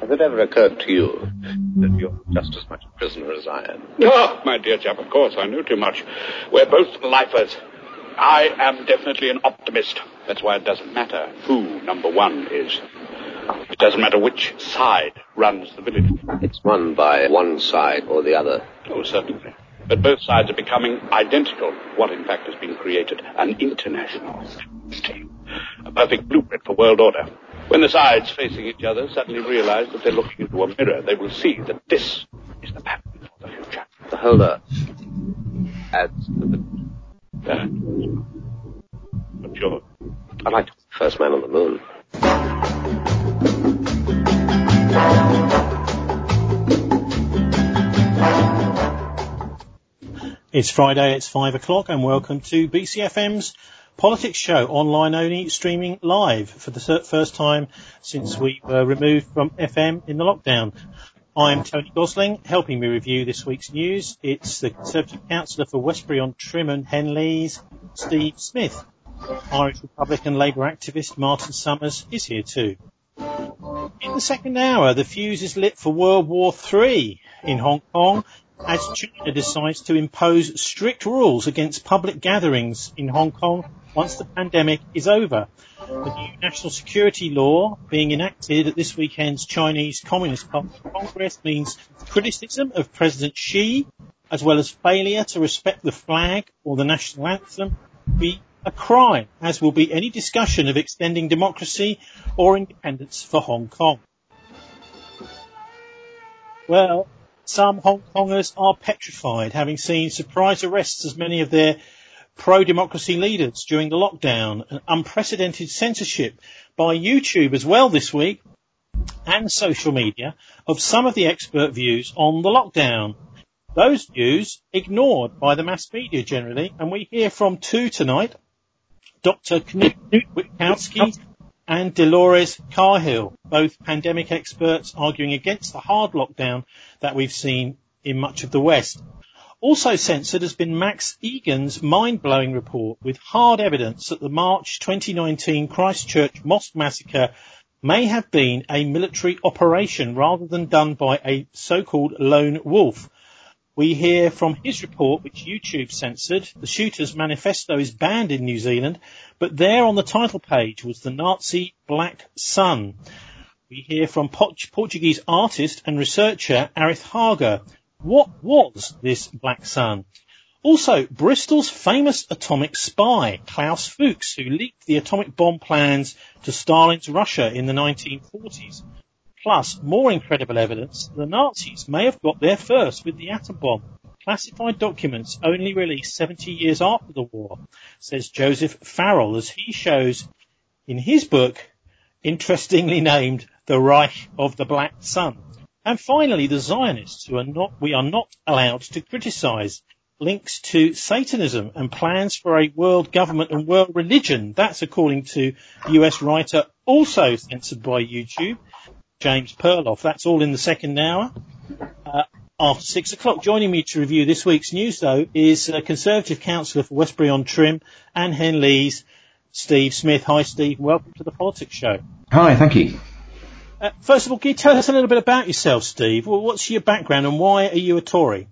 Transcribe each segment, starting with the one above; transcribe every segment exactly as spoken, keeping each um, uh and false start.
Has it ever occurred to you that you're just as much a prisoner as I am? Oh, my dear chap, of course, I know too much. We're both lifers. I am definitely an optimist. That's why it doesn't matter who number one is. It doesn't matter which side runs the village. It's run by one side or the other. Oh, certainly. But both sides are becoming identical. What, in fact, has been created? An international team. A perfect blueprint for world order. When the sides facing each other suddenly realize that they're looking into a mirror, they will see that this is the pattern for the future. The whole Earth adds to the... Uh, but sure. I'd like to be the first man on the moon. It's Friday, it's five o'clock, and welcome to B C F M's Politics Show, online only, streaming live for the first time since we were removed from F M in the lockdown. I'm Tony Gosling. Helping me review this week's news, it's the Conservative Councillor for Westbury-on-Trim and Henleaze, Steve Smith. Irish Republican Labour activist Martin Summers is here too. In the second hour, the fuse is lit for World War Three in Hong Kong as China decides to impose strict rules against public gatherings in Hong Kong once the pandemic is over. The new national security law being enacted at this weekend's Chinese Communist Party Congress means criticism of President Xi, as well as failure to respect the flag or the national anthem, be a crime, as will be any discussion of extending democracy or independence for Hong Kong. Well, some Hong Kongers are petrified, having seen surprise arrests of many of their pro-democracy leaders during the lockdown, and unprecedented censorship by YouTube as well this week, and social media, of some of the expert views on the lockdown. Those views ignored by the mass media generally, and we hear from two tonight, Doctor Knut Witkowski and Dolores Cahill, both pandemic experts arguing against the hard lockdown that we've seen in much of the West. Also censored has been Max Egan's mind-blowing report with hard evidence that the March twenty nineteen Christchurch mosque massacre may have been a military operation rather than done by a so-called lone wolf. We hear from his report, which YouTube censored. The shooter's manifesto is banned in New Zealand, but there on the title page was the Nazi Black Sun. We hear from Portuguese artist and researcher Arith Haga. What was this Black Sun? Also, Bristol's famous atomic spy, Klaus Fuchs, who leaked the atomic bomb plans to Stalin's Russia in the nineteen forties. Plus, more incredible evidence, the Nazis may have got there first with the atom bomb. Classified documents only released seventy years after the war, says Joseph Farrell, as he shows in his book, interestingly named The Reich of the Black Sun. And finally, the Zionists, who are not, we are not allowed to criticise, links to Satanism and plans for a world government and world religion. That's according to U S writer, also censored by YouTube, James Perloff. That's all in the second hour. Uh, after six o'clock. Joining me to review this week's news, though, is uh, Conservative Councillor for Westbury-on-Trim and Henleaze, Steve Smith. Hi, Steve. Welcome to the Politics Show. Hi, thank you. Uh, first of all, can you tell us a little bit about yourself, Steve? Well, what's your background and why are you a Tory?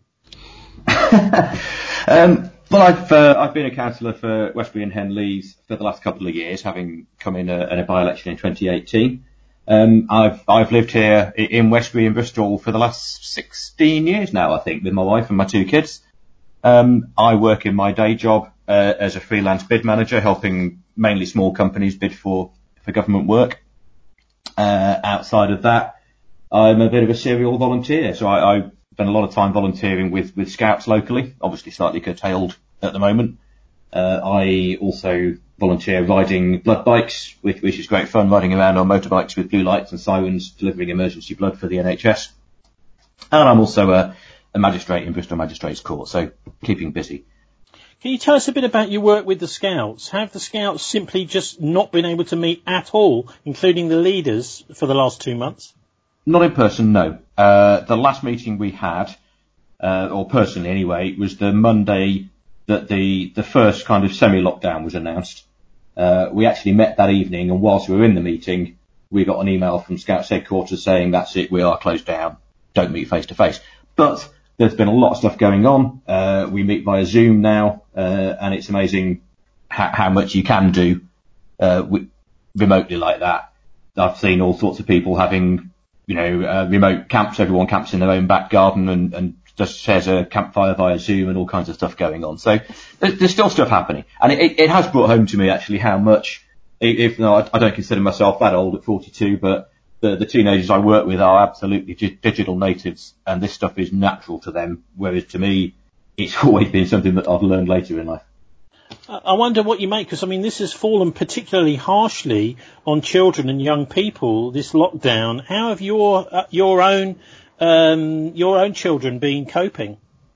um, well, I've uh, I've been a councillor for Westbury and Henleaze for the last couple of years, having come in a, in a by-election in twenty eighteen. Um, I've I've lived here in Westbury in Bristol for the last sixteen years now, I think, with my wife and my two kids. Um, I work in my day job uh, as a freelance bid manager, helping mainly small companies bid for, for government work. Uh, outside of that, I'm a bit of a serial volunteer, so I, I spend a lot of time volunteering with, with Scouts locally, obviously slightly curtailed at the moment. Uh, I also volunteer riding blood bikes, which, which is great fun, riding around on motorbikes with blue lights and sirens, delivering emergency blood for the N H S. And I'm also a, a magistrate in Bristol Magistrates Court, so keeping busy. Can you tell us a bit about your work with the Scouts? Have the Scouts simply just not been able to meet at all, including the leaders, for the last two months? Not in person, no. Uh, the last meeting we had, uh, or personally anyway, was the Monday that the, the first kind of semi-lockdown was announced. Uh, we actually met that evening, and whilst we were in the meeting, we got an email from Scouts headquarters saying that's it, we are closed down, don't meet face to face. But there's been a lot of stuff going on. Uh, we meet via Zoom now, uh, and it's amazing how, how much you can do uh, w- remotely like that. I've seen all sorts of people having, you know, uh, remote camps. Everyone camps in their own back garden and, and just shares a campfire via Zoom and all kinds of stuff going on. So there's, there's still stuff happening. And it, it has brought home to me actually how much, if no, I, I don't consider myself that old at forty-two, but the, the teenagers I work with are absolutely g- digital natives, and this stuff is natural to them. Whereas to me, it's always been something that I've learned later in life. I wonder what you make, because I mean, this has fallen particularly harshly on children and young people, this lockdown. How have your uh, your own um, your own children been coping?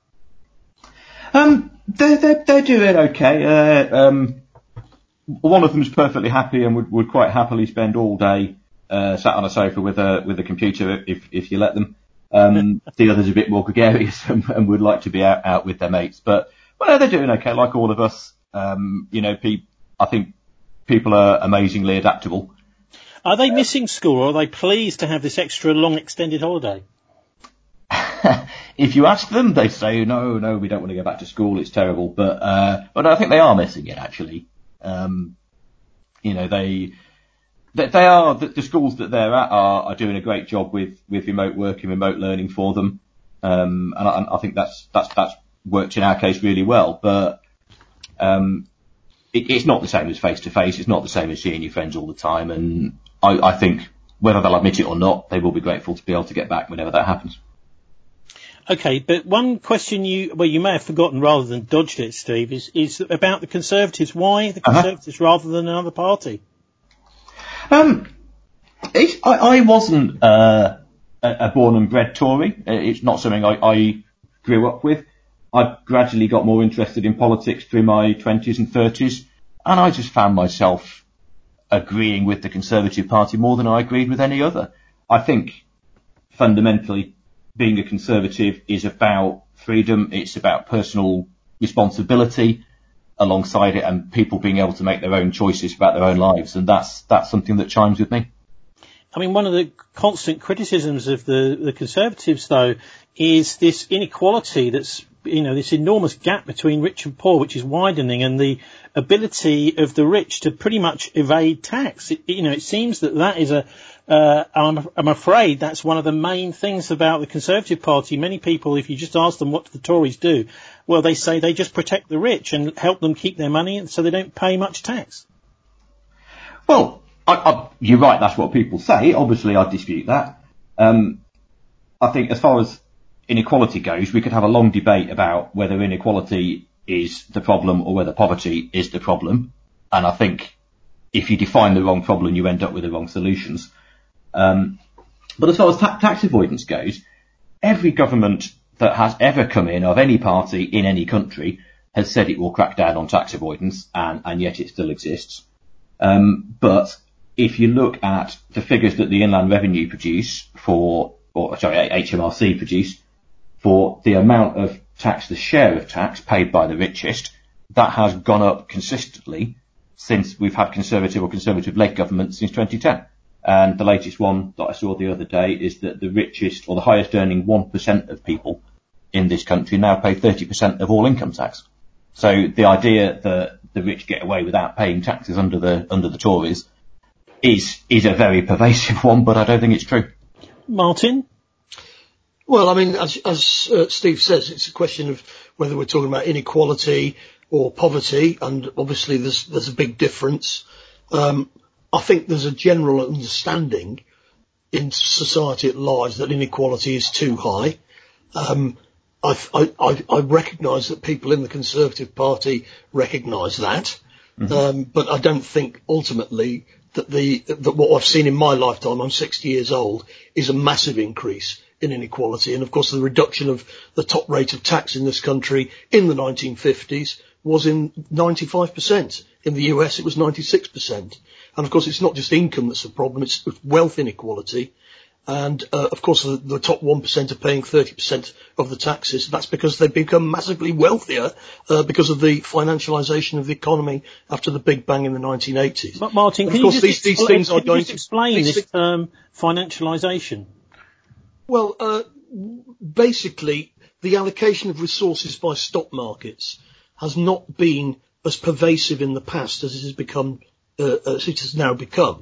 Um, they're they're, they're doing okay. Uh, um, one of them's perfectly happy and would, would quite happily spend all day uh, sat on a sofa with a with a computer if if you let them. Um, the other's a bit more gregarious and, and would like to be out out with their mates, but well, they're doing okay, like all of us. Um, you know, pe- I think people are amazingly adaptable. Are they missing school, or are they pleased to have this extra long extended holiday? If you ask them, they say, no, no, we don't want to go back to school, it's terrible. But, uh, but I think they are missing it, actually. Um, you know, they, they, they are, the, the schools that they're at are, are doing a great job with, with remote working, remote learning for them. Um, and I, I think that's, that's, that's worked in our case really well. But, Um, it, it's not the same as face to face. It's not the same as seeing your friends all the time. And I, I think whether they'll admit it or not, they will be grateful to be able to get back whenever that happens. Okay, but one question you, well, you may have forgotten rather than dodged it, Steve, is, is about the Conservatives. Why the Conservatives uh-huh. rather than another party? Um, it's, I, I wasn't uh, a, a born and bred Tory. It's not something I, I grew up with. I gradually got more interested in politics through my twenties and thirties, and I just found myself agreeing with the Conservative Party more than I agreed with any other. I think fundamentally being a Conservative is about freedom, it's about personal responsibility alongside it, and people being able to make their own choices about their own lives, and that's that's something that chimes with me. I mean, one of the constant criticisms of the, the Conservatives, though, is this inequality that's, you know, this enormous gap between rich and poor, which is widening, and the ability of the rich to pretty much evade tax. It, you know, it seems that that is a, uh, I'm, I'm afraid that's one of the main things about the Conservative Party. Many people, if you just ask them what do the Tories do, well, they say they just protect the rich and help them keep their money so they don't pay much tax. Well, I, I, you're right, that's what people say. Obviously, I dispute that. Um, I think as far as inequality goes, we could have a long debate about whether inequality is the problem or whether poverty is the problem. And I think if you define the wrong problem, you end up with the wrong solutions. Um, but as far as ta- tax avoidance goes, every government that has ever come in of any party in any country has said it will crack down on tax avoidance, and, and yet it still exists. Um, but if you look at the figures that the Inland Revenue produce for, or sorry, H M R C produce, for the amount of tax, the share of tax paid by the richest, that has gone up consistently since we've had Conservative or Conservative-led government since twenty ten. And the latest one that I saw the other day is that the richest or the highest earning one percent of people in this country now pay thirty percent of all income tax. So the idea that the rich get away without paying taxes under the under the Tories is is a very pervasive one, but I don't think it's true. Martin? Well, I mean, as, as uh, Steve says, it's a question of whether we're talking about inequality or poverty, and obviously there's there's a big difference. Um, I think there's a general understanding in society at large that inequality is too high. Um, I, I, I recognise that people in the Conservative Party recognise that, mm-hmm. um, but I don't think ultimately that the that what I've seen in my lifetime, I'm sixty years old, is a massive increase in inequality. And of course, the reduction of the top rate of tax in this country in the nineteen fifties was in ninety-five percent. In the U S, it was ninety-six percent. And of course, it's not just income that's a problem; it's wealth inequality. And, uh, of course, the, the top one percent are paying thirty percent of the taxes. That's because they've become massively wealthier uh, because of the financialisation of the economy after the Big Bang in the nineteen eighties. But Martin, can of course, you just, these, expl- these things can are you going just explain to, this term financialisation? Well, uh, basically, the allocation of resources by stock markets has not been as pervasive in the past as it has become, uh, as it has now become.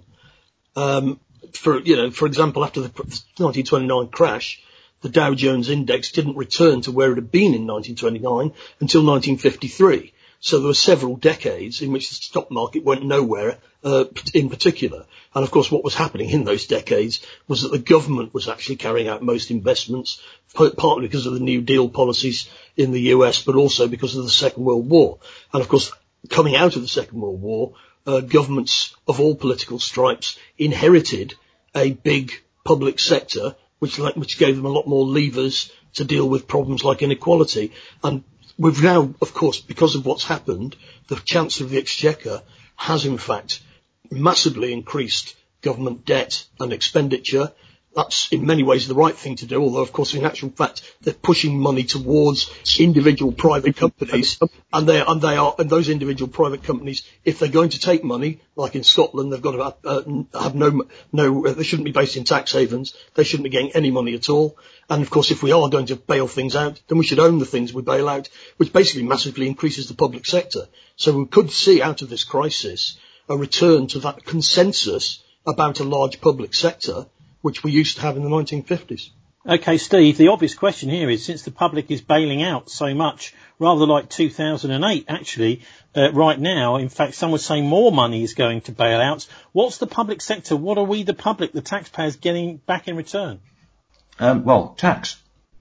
Um, For, you know, for example, after the nineteen twenty-nine crash, the Dow Jones index didn't return to where it had been in nineteen twenty-nine until nineteen fifty-three. So there were several decades in which the stock market went nowhere, uh, in particular. And of course, what was happening in those decades was that the government was actually carrying out most investments, partly because of the New Deal policies in the U S, but also because of the Second World War. And of course, coming out of the Second World War, uh, governments of all political stripes inherited a big public sector, which which gave them a lot more levers to deal with problems like inequality. And we've now, of course, because of what's happened, the Chancellor of the Exchequer has in fact massively increased government debt and expenditure. That's in many ways the right thing to do, although of course in actual fact they're pushing money towards individual private companies, and they and they are and those individual private companies, if they're going to take money, like in Scotland, they've got to have, uh, have no no. Uh, they shouldn't be based in tax havens. They shouldn't be getting any money at all. And of course, if we are going to bail things out, then we should own the things we bail out, which basically massively increases the public sector. So we could see out of this crisis a return to that consensus about a large public sector, which we used to have in the nineteen fifties. Okay, Steve, the obvious question here is, since the public is bailing out so much, rather like two thousand eight, actually, uh, right now, in fact, some would say more money is going to bailouts. What's the public sector? What are we, the public, the taxpayers, getting back in return? Um, well, tax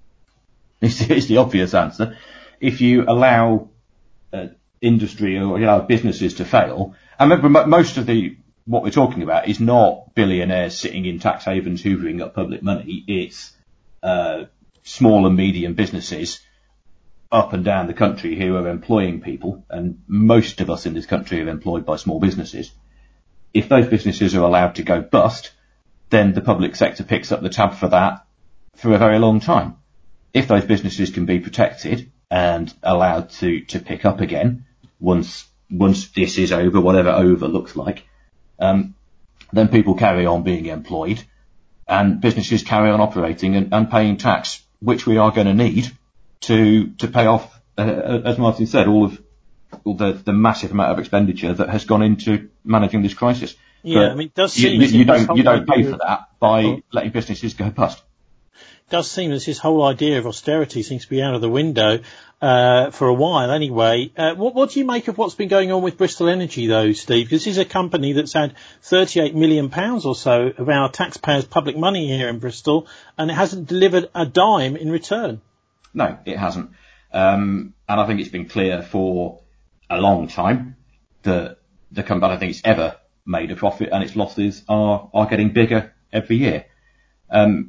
is, is the obvious answer. If you allow uh, industry or you allow businesses to fail, I remember most of the what we're talking about is not billionaires sitting in tax havens hoovering up public money. It's uh, small and medium businesses up and down the country who are employing people, and most of us in this country are employed by small businesses. If those businesses are allowed to go bust, then the public sector picks up the tab for that for a very long time. If those businesses can be protected and allowed to, to pick up again once once this is over, whatever over looks like, Um, then people carry on being employed and businesses carry on operating and, and paying tax, which we are going to need to to pay off, uh, as Martin said, all of all the, the massive amount of expenditure that has gone into managing this crisis. Yeah, but I mean, it does you, seem you, you don't you don't pay idea, for that by oh. letting businesses go bust. It does seem as this whole idea of austerity seems to be out of the window uh, for a while anyway. Uh, what, what do you make of what's been going on with Bristol Energy, though, Steve? Because this is a company that's had thirty-eight million pounds or so of our taxpayers' public money here in Bristol, and it hasn't delivered a dime in return. No, it hasn't. Um, and I think it's been clear for a long time that the company, I think it's ever made a profit, and its losses are, are getting bigger every year. Um,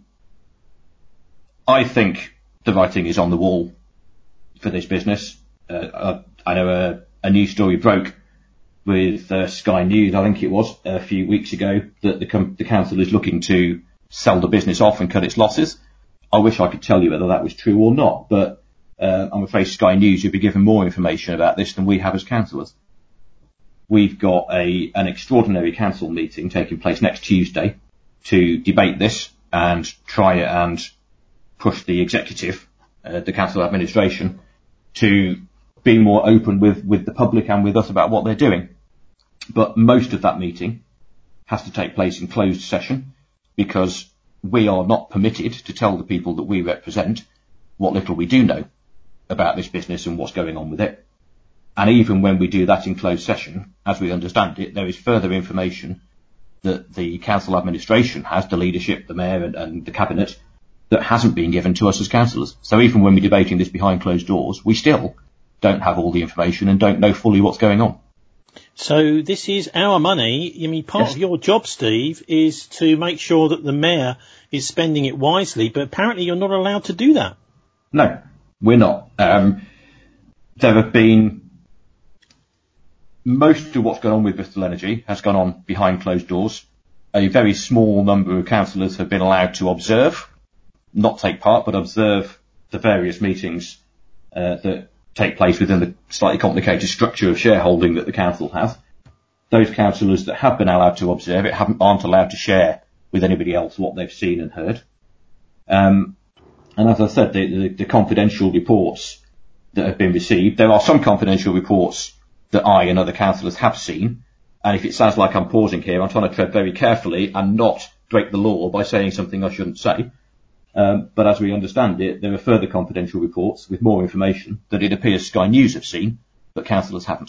I think the writing is on the wall for this business. Uh, I, I know a, a news story broke with uh, Sky News, I think it was, a few weeks ago, that the, com- the council is looking to sell the business off and cut its losses. I wish I could tell you whether that was true or not, but uh, I'm afraid Sky News will be given more information about this than we have as councillors. We've got a an extraordinary council meeting taking place next Tuesday to debate this and try and push the executive, uh, the council administration, to be more open with, with the public and with us about what they're doing. But most of that meeting has to take place in closed session because we are not permitted to tell the people that we represent what little we do know about this business and what's going on with it. And even when we do that in closed session, as we understand it, there is further information that the council administration has, the leadership, the mayor and, and the cabinet, that hasn't been given to us as councillors. So even when we're debating this behind closed doors, we still don't have all the information and don't know fully what's going on. So this is our money. I mean, part yes. of your job, Steve, is to make sure that the mayor is spending it wisely, but apparently you're not allowed to do that. No, we're not. Um, there have been... Most of what's gone on with Bristol Energy has gone on behind closed doors. a very small number of councillors have been allowed to observe, not take part, but observe the various meetings uh, that take place within the slightly complicated structure of shareholding that the council has. Those councillors that have been allowed to observe it haven't, aren't allowed to share with anybody else what they've seen and heard. Um, and as I said, the, the, the confidential reports that have been received, there are some confidential reports that I and other councillors have seen. And if it sounds like I'm pausing here, I'm trying to tread very carefully and not break the law by saying something I shouldn't say. Um, but as we understand it, there are further confidential reports with more information that it appears Sky News have seen, but councillors haven't.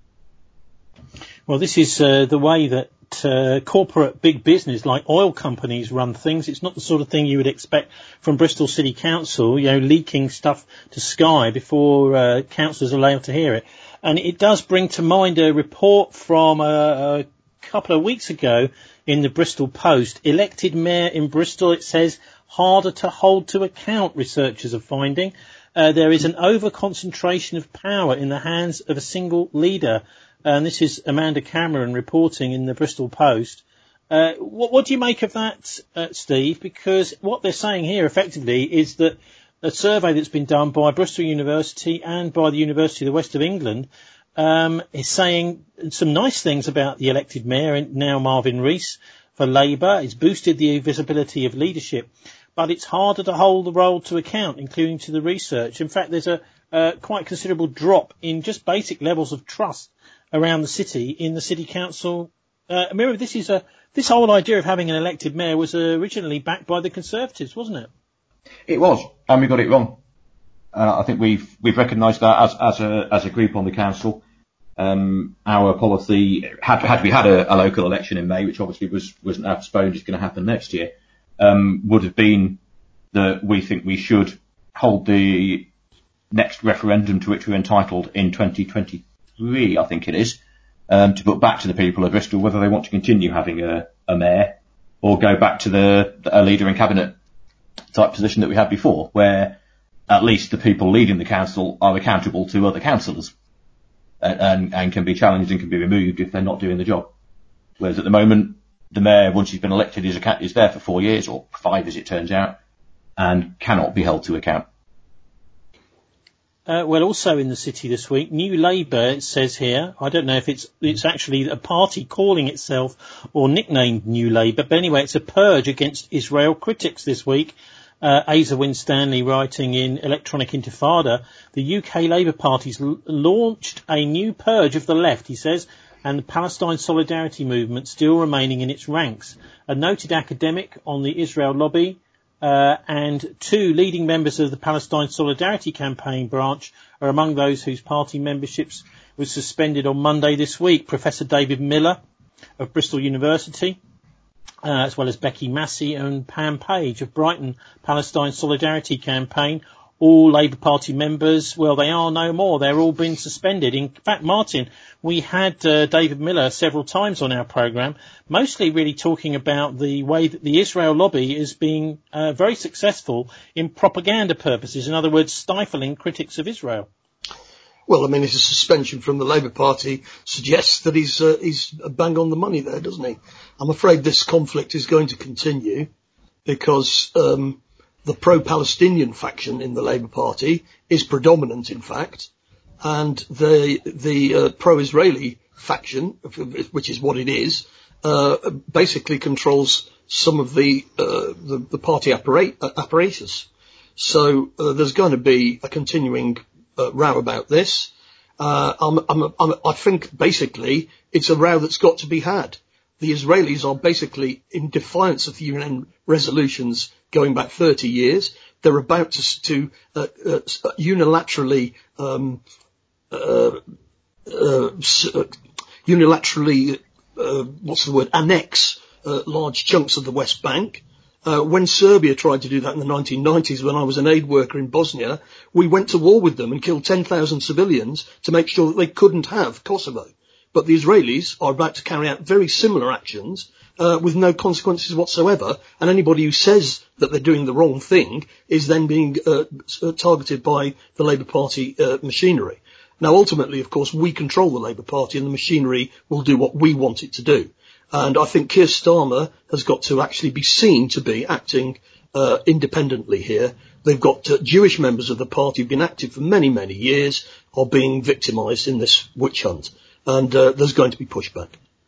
Well, this is uh, the way that uh, corporate big business like oil companies run things. It's not the sort of thing you would expect from Bristol City Council, you know, leaking stuff to Sky before uh, councillors are allowed to hear it. And it does bring to mind a report from a, a couple of weeks ago in the Bristol Post. Elected mayor in Bristol, it says, harder to hold to account, researchers are finding. Uh, there is an over-concentration of power in the hands of a single leader. And this is Amanda Cameron reporting in the Bristol Post. Uh, what, what do you make of that, uh, Steve? Because what they're saying here effectively is that a survey that's been done by Bristol University and by the University of the West of England um, is saying some nice things about the elected mayor, now Marvin Rees, for Labour. It's boosted the visibility of leadership, but it's harder to hold the role to account, including to the research. In fact, there's a uh, quite considerable drop in just basic levels of trust around the city in the city council. Uh, remember, this is a this whole idea of having an elected mayor was originally backed by the Conservatives, wasn't it? It was, and we got it wrong. Uh, I think we've we've recognised that as as a as a group on the council. Um, our policy had had we had a, a local election in May, which obviously was wasn't postponed, is going to happen next year. Um, would have been that we think we should hold the next referendum to which we're entitled in twenty twenty-three, I think it is, um, to put back to the people of Bristol whether they want to continue having a, a mayor or go back to the a leader in cabinet type position that we had before, where at least the people leading the council are accountable to other councillors and, and, and can be challenged and can be removed if they're not doing the job. Whereas at the moment, the mayor, once he's been elected, is, a, is there for four years, or five as it turns out, and cannot be held to account. Uh, well, also in the city this week, New Labour, it says here, I don't know if it's it's actually a party calling itself or nicknamed New Labour, but anyway, it's a purge against Israel critics this week. Uh, Asa Winstanley writing in Electronic Intifada, the U K Labour Party's l- launched a new purge of the left, he says, and the Palestine Solidarity Movement still remaining in its ranks. A noted academic on the Israel lobby, Uh, and two leading members of the Palestine Solidarity Campaign branch are among those whose party memberships was suspended on Monday this week. Professor David Miller of Bristol University, uh, as well as Becky Massey and Pam Page of Brighton Palestine Solidarity Campaign, all Labour Party members. Well, they are no more. They're all been suspended. In fact, Martin, we had uh, David Miller several times on our programme, mostly really talking about the way that the Israel lobby is being uh, very successful in propaganda purposes. In other words, stifling critics of Israel. Well, I mean, his suspension from the Labour Party suggests that he's uh, he's bang on the money there, doesn't he? I'm afraid this conflict is going to continue because um, the pro-Palestinian faction in the Labour Party is predominant, in fact, and the the uh, pro-Israeli faction, which is what it is, uh, basically controls some of the uh, the, the party apparat- apparatus. So uh, there's going to be a continuing uh, row about this. Uh, I'm, I'm, I'm, I think basically it's a row that's got to be had. The Israelis are basically in defiance of the U N resolutions going back thirty years. They're about to, to uh, uh, unilaterally um, uh, uh, unilaterally uh, what's the word annex uh, large chunks of the West Bank. Uh, when Serbia tried to do that in the nineteen nineties, when I was an aid worker in Bosnia, we went to war with them and killed ten thousand civilians to make sure that they couldn't have Kosovo. But the Israelis are about to carry out very similar actions uh, with no consequences whatsoever, and anybody who says that they're doing the wrong thing is then being uh, targeted by the Labour Party uh, machinery. Now, ultimately, of course, we control the Labour Party, and the machinery will do what we want it to do. And I think Keir Starmer has got to actually be seen to be acting uh, independently here. They've got uh, Jewish members of the party who've been active for many, many years are being victimised in this witch hunt. And uh, there's going to be pushback.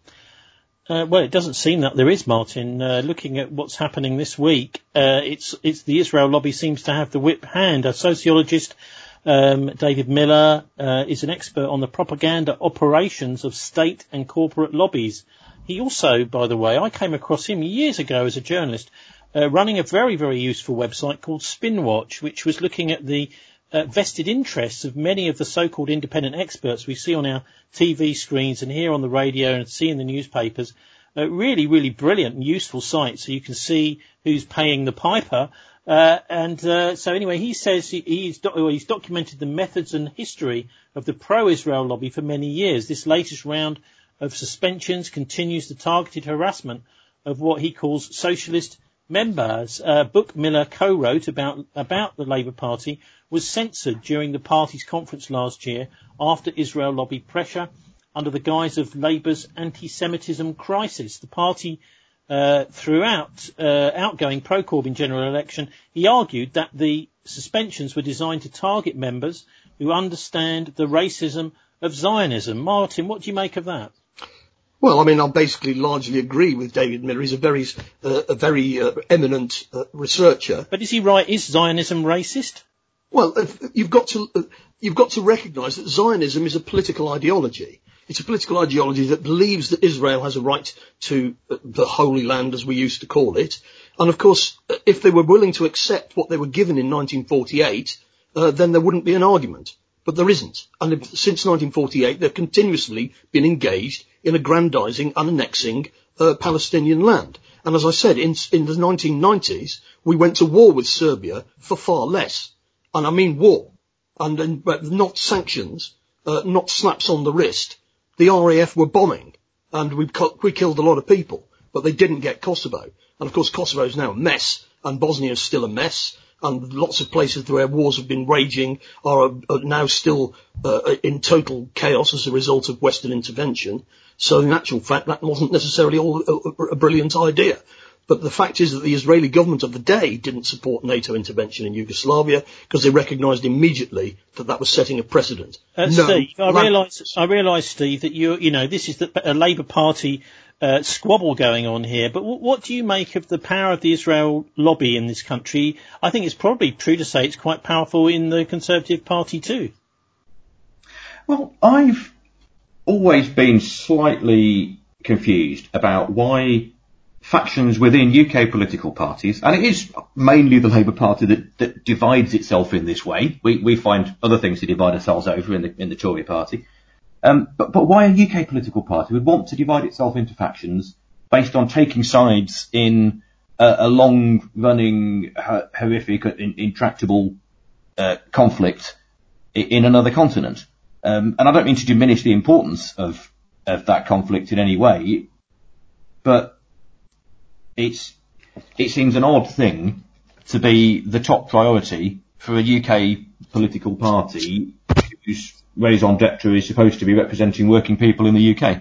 Uh, well, it doesn't seem that there is, Martin. Uh, looking at what's happening this week, uh, it's it's the Israel lobby seems to have the whip hand. A sociologist, um, David Miller, uh, is an expert on the propaganda operations of state and corporate lobbies. He also, by the way, I came across him years ago as a journalist, uh, running a very, very useful website called Spinwatch, which was looking at the Uh, vested interests of many of the so-called independent experts we see on our T V screens and hear on the radio and see in the newspapers. Uh, really, really brilliant and useful site, so you can see who's paying the piper. Uh, and uh, so anyway, he says he, he's, do- well, he's documented the methods and history of the pro-Israel lobby for many years. This latest round of suspensions continues the targeted harassment of what he calls socialist members. A book Miller co-wrote about about the Labour Party was censored during the party's conference last year after Israel lobby pressure under the guise of Labour's anti-Semitism crisis. The party, uh, throughout uh, outgoing pro-Corbyn general election, he argued that the suspensions were designed to target members who understand the racism of Zionism. Martin, what do you make of that? Well, I mean, I basically largely agree with David Miller. He's a very, uh, a very uh, eminent uh, researcher. But is he right? Is Zionism racist? Well, if, you've got to uh, you've got to recognise that Zionism is a political ideology. It's a political ideology that believes that Israel has a right to uh, the Holy Land, as we used to call it. And of course, if they were willing to accept what they were given in nineteen forty-eight, uh, then there wouldn't be an argument. But there isn't. And if, since nineteen forty-eight, they've continuously been engaged in aggrandising and annexing uh, Palestinian land. And as I said, in, in the nineteen nineties, we went to war with Serbia for far less. And I mean war. And, and but not sanctions, uh, not slaps on the wrist. The R A F were bombing. And we, we killed a lot of people. But they didn't get Kosovo. And of course, Kosovo is now a mess. And Bosnia is still a mess. And lots of places where wars have been raging are, are now still uh, in total chaos as a result of Western intervention. So in actual fact, that wasn't necessarily all a, a brilliant idea. But the fact is that the Israeli government of the day didn't support NATO intervention in Yugoslavia because they recognised immediately that that was setting a precedent. Uh, no, Steve, I realise, I realise, Steve, that you, you know, this is the, a Labour Party uh, squabble going on here. But w- what do you make of the power of the Israel lobby in this country? I think it's probably true to say it's quite powerful in the Conservative Party too. Well, I've always been slightly confused about why factions within U K political parties, and it is mainly the Labour Party that, that divides itself in this way. We, we find other things to divide ourselves over in the, in the Tory party. Um, but, but why a U K political party would want to divide itself into factions based on taking sides in a, a long-running, uh, horrific, in, intractable uh, conflict in, in another continent. Um, and I don't mean to diminish the importance of, of that conflict in any way, but It's, it seems an odd thing to be the top priority for a U K political party whose raison d'etre is supposed to be representing working people in the U K.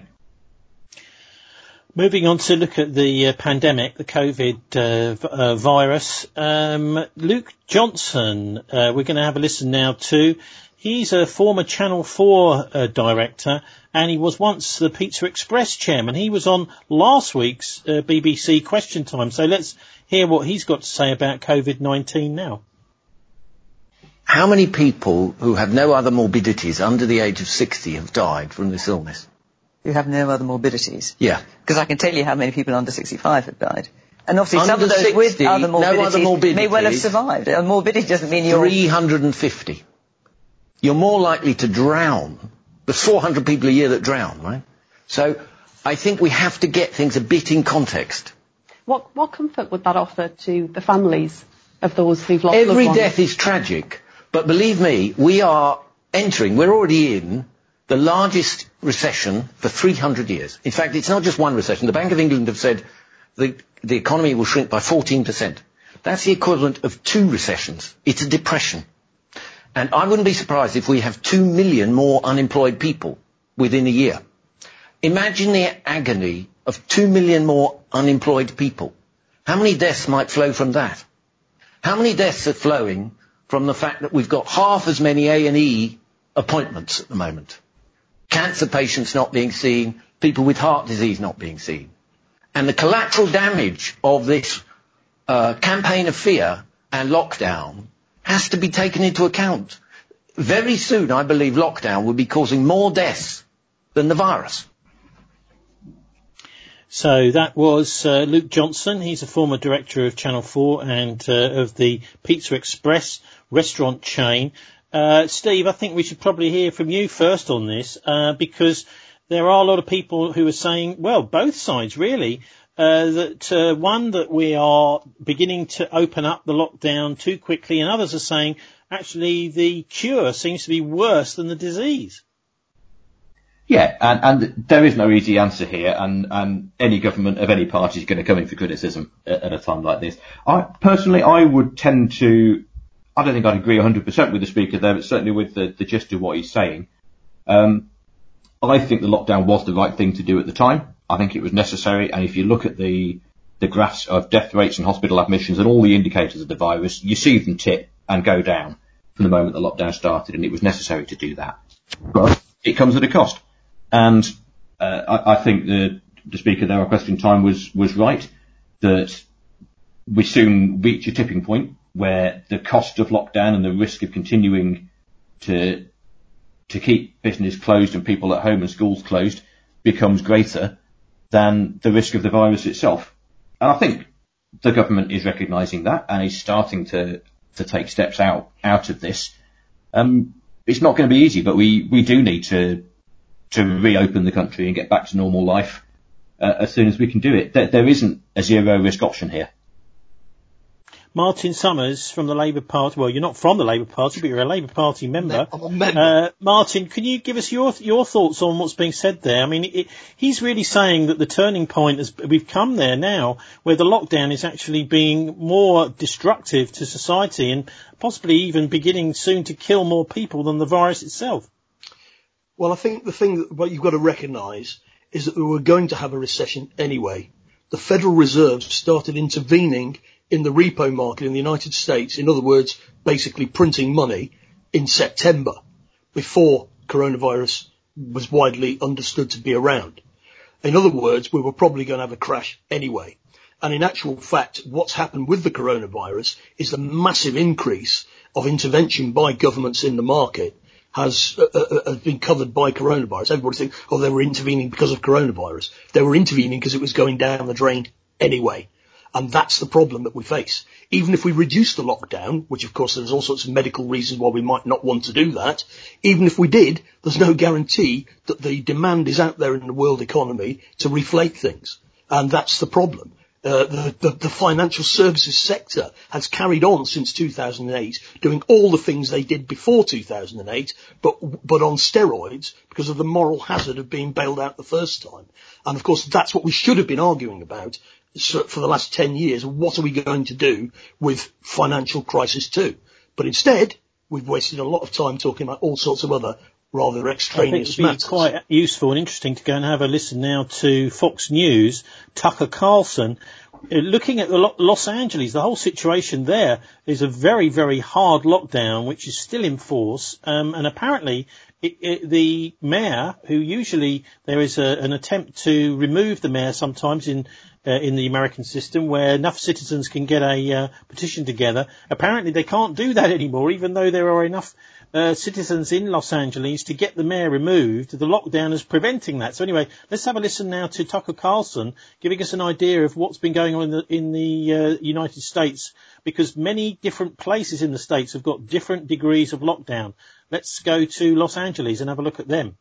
Moving on to look at the uh, pandemic, the COVID uh, v- uh, virus. Um, Luke Johnson, uh, we're going to have a listen now to. He's a former Channel four uh, director, and he was once the Pizza Express chairman. He was on last week's uh, B B C Question Time. So let's hear what he's got to say about COVID nineteen now. How many people who have no other morbidities under the age of sixty have died from this illness? Who have no other morbidities? Yeah. Because I can tell you how many people under sixty-five have died. And obviously Under some of those sixty, with other morbidities, no other morbidities may well have survived. A morbidity doesn't mean you're... three hundred fifty. You're more likely to drown. There's four hundred people a year that drown, right? So I think we have to get things a bit in context. What, what comfort would that offer to the families of those who've lost loved Every ones? death is tragic, but believe me, we are entering, we're already in the largest recession for three hundred years. In fact, it's not just one recession. The Bank of England have said the, the economy will shrink by fourteen percent. That's the equivalent of two recessions. It's a depression. And I wouldn't be surprised if we have two million more unemployed people within a year. Imagine the agony of two million more unemployed people. How many deaths might flow from that? How many deaths are flowing from the fact that we've got half as many A and E appointments at the moment? Cancer patients not being seen, people with heart disease not being seen. And the collateral damage of this uh, campaign of fear and lockdown has to be taken into account. Very soon, I believe lockdown will be causing more deaths than the virus. So that was uh, Luke Johnson. He's a former director of Channel four and uh, of the Pizza Express restaurant chain. Uh, Steve, I think we should probably hear from you first on this, uh, because there are a lot of people who are saying, well, both sides really, uh, that uh, one, that we are beginning to open up the lockdown too quickly, and others are saying, actually, the cure seems to be worse than the disease. Yeah, and, and there is no easy answer here, and, and any government of any party is going to come in for criticism at, at a time like this. I personally, I would tend to, I don't think I'd agree one hundred percent with the speaker there, but certainly with the, the gist of what he's saying. Um, I think the lockdown was the right thing to do at the time. I think it was necessary, and if you look at the the graphs of death rates and hospital admissions and all the indicators of the virus, you see them tip and go down from the moment the lockdown started, and it was necessary to do that. But it comes at a cost. And uh, I, I think the, the speaker there, our question time, was, was right, that we soon reach a tipping point where the cost of lockdown and the risk of continuing to to keep business closed and people at home and schools closed becomes greater than the risk of the virus itself. And I think the government is recognising that and is starting to, to take steps out, out of this. Um, it's not going to be easy, but we, we do need to to reopen the country and get back to normal life uh, as soon as we can do it. There, there isn't a zero risk option here. Martin Summers from the Labour Party. Well, you're not from the Labour Party, but you're a Labour Party member. I'm a member. Uh, Martin, can you give us your your thoughts on what's being said there? I mean, it, he's really saying that the turning point is we've come there now, where the lockdown is actually being more destructive to society and possibly even beginning soon to kill more people than the virus itself. Well, I think the thing that what you've got to recognise is that we were going to have a recession anyway. The Federal Reserve started intervening in the repo market in the United States, in other words, basically printing money in September, before coronavirus was widely understood to be around. In other words, we were probably going to have a crash anyway. And in actual fact, what's happened with the coronavirus is the massive increase of intervention by governments in the market has, uh, uh, has been covered by coronavirus. Everybody thinks, oh, they were intervening because of coronavirus. They were intervening because it was going down the drain anyway. And that's the problem that we face. Even if we reduce the lockdown, which of course there's all sorts of medical reasons why we might not want to do that, even if we did, there's no guarantee that the demand is out there in the world economy to reflate things. And that's the problem. Uh, the, the, the financial services sector has carried on since two thousand eight, doing all the things they did before two thousand eight, but, but on steroids because of the moral hazard of being bailed out the first time. And of course, that's what we should have been arguing about for the last ten years. What are we going to do with financial crisis two? But instead, we've wasted a lot of time talking about all sorts of other rather extraneous matters. It would be quite useful and interesting to go and have a listen now to Fox News, Tucker Carlson, looking at the Los Angeles. The whole situation there is a very, very hard lockdown, which is still in force. Um, and apparently it, it, the mayor, who usually there is a, an attempt to remove the mayor sometimes in uh, in the American system, where enough citizens can get a uh, petition together. Apparently they can't do that anymore, even though there are enough Uh, citizens in Los Angeles to get the mayor removed. The lockdown is preventing that. So anyway, let's have a listen now to Tucker Carlson giving us an idea of what's been going on in the, in the uh, United States, because many different places in the States have got different degrees of lockdown. Let's go to Los Angeles and have a look at them.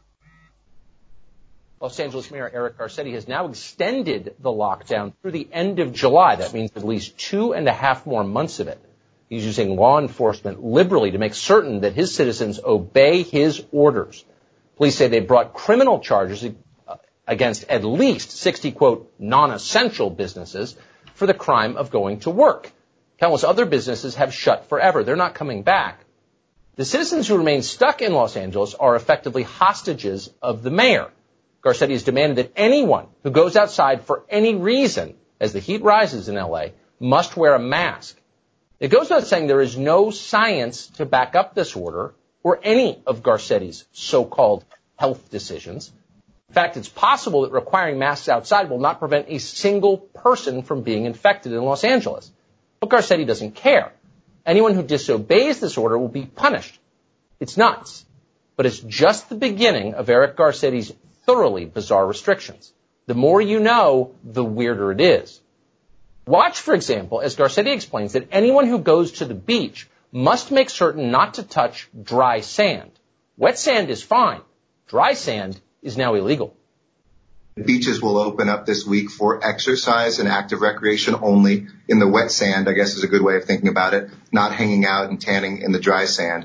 Los Angeles Mayor Eric Garcetti has now extended the lockdown through the end of July. That means at least two and a half more months of it. He's using law enforcement liberally to make certain that his citizens obey his orders. Police say they brought criminal charges against at least sixty, quote, non-essential businesses for the crime of going to work. Countless other businesses have shut forever. They're not coming back. The citizens who remain stuck in Los Angeles are effectively hostages of the mayor. Garcetti has demanded that anyone who goes outside for any reason, as the heat rises in L A, must wear a mask. It goes without saying there is no science to back up this order or any of Garcetti's so-called health decisions. In fact, it's possible that requiring masks outside will not prevent a single person from being infected in Los Angeles. But Garcetti doesn't care. Anyone who disobeys this order will be punished. It's nuts. But it's just the beginning of Eric Garcetti's thoroughly bizarre restrictions. The more you know, the weirder it is. Watch, for example, as Garcetti explains that anyone who goes to the beach must make certain not to touch dry sand. Wet sand is fine. Dry sand is now illegal. Beaches will open up this week for exercise and active recreation only. In the wet sand, I guess is a good way of thinking about it, not hanging out and tanning in the dry sand.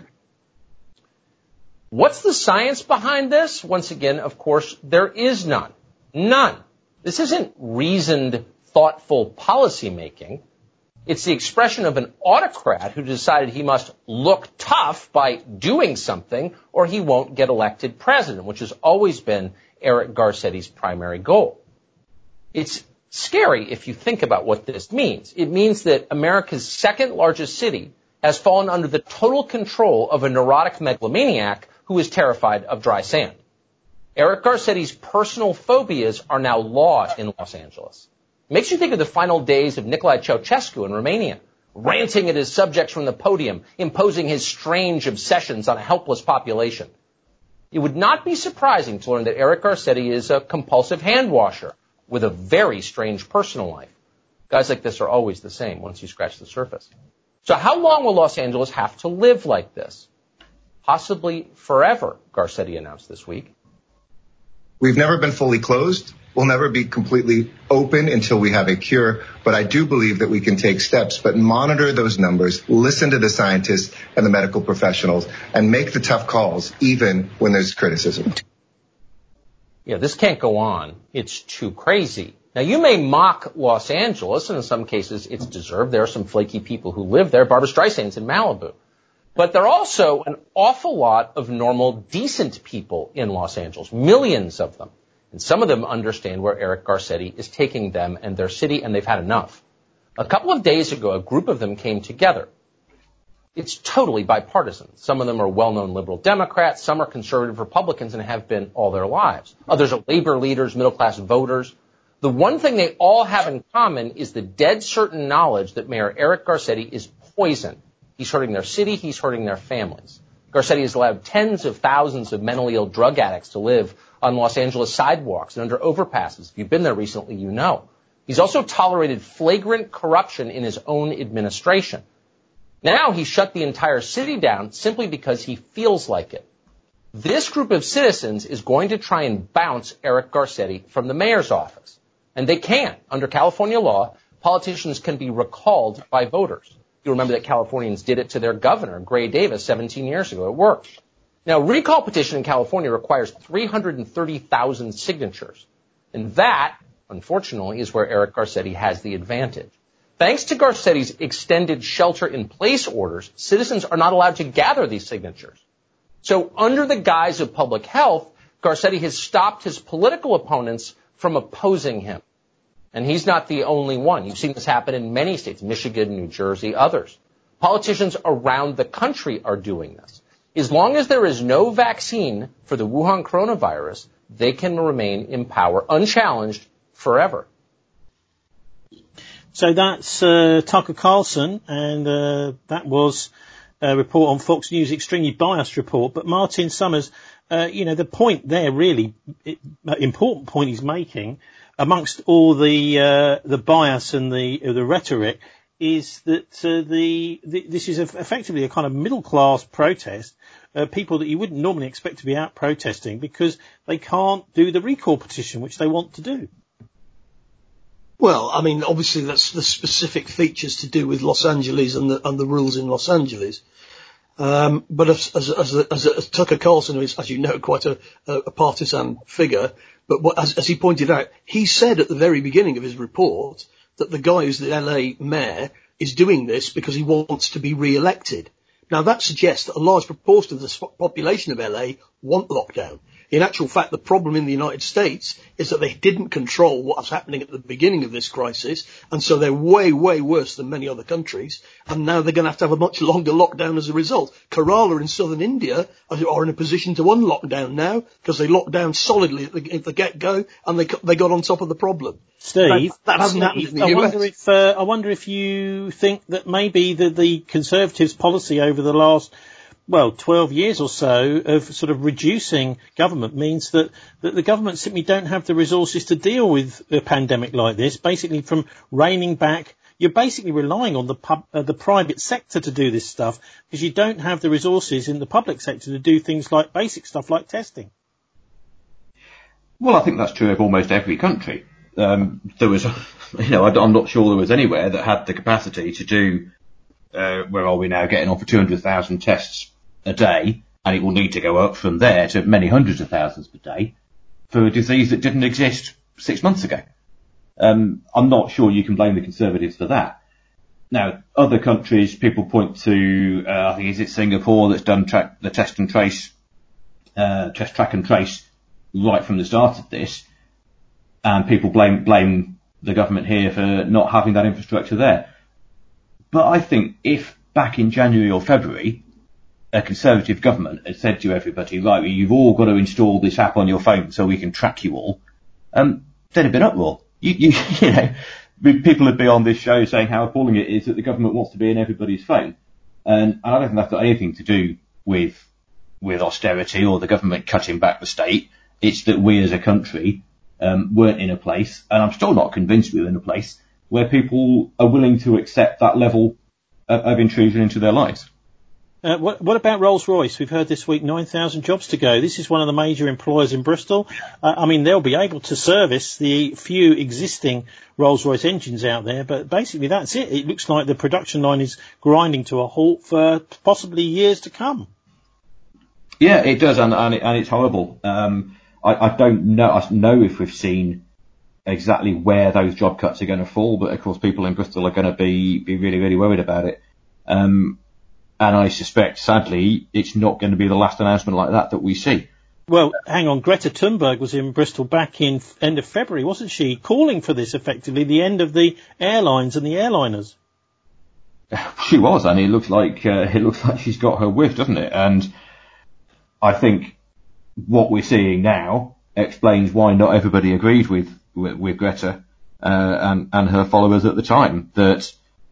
What's the science behind this? Once again, of course, there is none. None. This isn't reasoned, thoughtful policy making. It's the expression of an autocrat who decided he must look tough by doing something or he won't get elected president, which has always been Eric Garcetti's primary goal. It's scary if you think about what this means. It means that America's second largest city has fallen under the total control of a neurotic megalomaniac who is terrified of dry sand. Eric Garcetti's personal phobias are now law in Los Angeles. It makes you think of the final days of Nicolae Ceausescu in Romania, ranting at his subjects from the podium, imposing his strange obsessions on a helpless population. It would not be surprising to learn that Eric Garcetti is a compulsive hand washer with a very strange personal life. Guys like this are always the same once you scratch the surface. So how long will Los Angeles have to live like this? Possibly forever, Garcetti announced this week. We've never been fully closed. We'll never be completely open until we have a cure. But I do believe that we can take steps, but monitor those numbers, listen to the scientists and the medical professionals, and make the tough calls, even when there's criticism. Yeah, this can't go on. It's too crazy. Now, you may mock Los Angeles, and in some cases it's deserved. There are some flaky people who live there. Barbra Streisand's in Malibu. But there are also an awful lot of normal, decent people in Los Angeles, millions of them. And some of them understand where Eric Garcetti is taking them and their city, and they've had enough. A couple of days ago, a group of them came together. It's totally bipartisan. Some of them are well-known liberal Democrats. Some are conservative Republicans and have been all their lives. Others are labor leaders, middle-class voters. The one thing they all have in common is the dead certain knowledge that Mayor Eric Garcetti is poison. He's hurting their city. He's hurting their families. Garcetti has allowed tens of thousands of mentally ill drug addicts to live on Los Angeles sidewalks and under overpasses. If you've been there recently, you know. He's also tolerated flagrant corruption in his own administration. Now he shut the entire city down simply because he feels like it. This group of citizens is going to try and bounce Eric Garcetti from the mayor's office. And they can. Under California law, politicians can be recalled by voters. You remember that Californians did it to their governor, Gray Davis, seventeen years ago. It worked. Now, a recall petition in California requires three hundred thirty thousand signatures. And that, unfortunately, is where Eric Garcetti has the advantage. Thanks to Garcetti's extended shelter-in-place orders, citizens are not allowed to gather these signatures. So under the guise of public health, Garcetti has stopped his political opponents from opposing him. And he's not the only one. You've seen this happen in many states, Michigan, New Jersey, others. Politicians around the country are doing this. As long as there is no vaccine for the Wuhan coronavirus, they can remain in power unchallenged forever. So that's uh, Tucker Carlson, and uh, that was a report on Fox News, extremely biased report. But Martin Summers, uh, you know, the point there really, it, important point he's making, amongst all the uh, the bias and the uh, the rhetoric, is that uh, the, the this is a, effectively a kind of middle class protest, uh, people that you wouldn't normally expect to be out protesting because they can't do the recall petition which they want to do. Well, I mean, obviously that's the specific features to do with Los Angeles and the and the rules in Los Angeles. Um, but as as as, as, as Tucker Carlson is, as you know, quite a, a partisan figure. But what, as, as he pointed out, he said at the very beginning of his report that the guy who's the L A mayor is doing this because he wants to be re-elected. Now that suggests that a large proportion of the population of L A want lockdown. In actual fact, the problem in the United States is that they didn't control what was happening at the beginning of this crisis, and so they're way, way worse than many other countries, and now they're going to have to have a much longer lockdown as a result. Kerala in southern India are in a position to unlock down now, because they locked down solidly at the, at the get-go, and they they got on top of the problem. Steve, that, that hasn't Steve, happened in the I U S. wonder if uh, I wonder if you think that maybe the, the Conservatives' policy over the last, well, twelve years or so of sort of reducing government means that, that the government simply don't have the resources to deal with a pandemic like this. Basically, from reining back, you're basically relying on the pub, uh, the private sector to do this stuff, because you don't have the resources in the public sector to do things like basic stuff like testing. Well, I think that's true of almost every country. Um, there was, you know, I'm not sure there was anywhere that had the capacity to do, uh, where are we now, getting on for two hundred thousand tests a day, and it will need to go up from there to many hundreds of thousands per day for a disease that didn't exist six months ago. Um, I'm not sure you can blame the Conservatives for that. Now, other countries, people point to, uh, I think, is it Singapore that's done track, the test and trace, uh, test, track and trace right from the start of this. And people blame blame the government here for not having that infrastructure there. But I think if back in January or February, a Conservative government had said to everybody, right, well, you've all got to install this app on your phone so we can track you all, um, there'd have been uproar. You, you, you know, people would be on this show saying how appalling it is that the government wants to be in everybody's phone. And, and I don't think that's got anything to do with with austerity or the government cutting back the state. It's that we as a country Um, weren't in a place, and I'm still not convinced we were in a place, where people are willing to accept that level of, of intrusion into their lives. Uh, what, what about Rolls-Royce? We've heard this week nine thousand jobs to go. This is one of the major employers in Bristol. Uh, I mean, they'll be able to service the few existing Rolls-Royce engines out there, but basically that's it. It looks like the production line is grinding to a halt for possibly years to come. Yeah, it does, and, and, it, and it's horrible. Um, I, I don't know, I know if we've seen exactly where those job cuts are going to fall, but of course people in Bristol are going to be, be really, really worried about it. Um, and I suspect, sadly, it's not going to be the last announcement like that that we see. Well, hang on, Greta Thunberg was in Bristol back in end of February, wasn't she? Calling for this, effectively, the end of the airlines and the airliners. She was, and it looks like, uh, it looks like she's got her whiff, doesn't it? And I think what we're seeing now explains why not everybody agreed with, with, with Greta, uh, and, and her followers at the time, that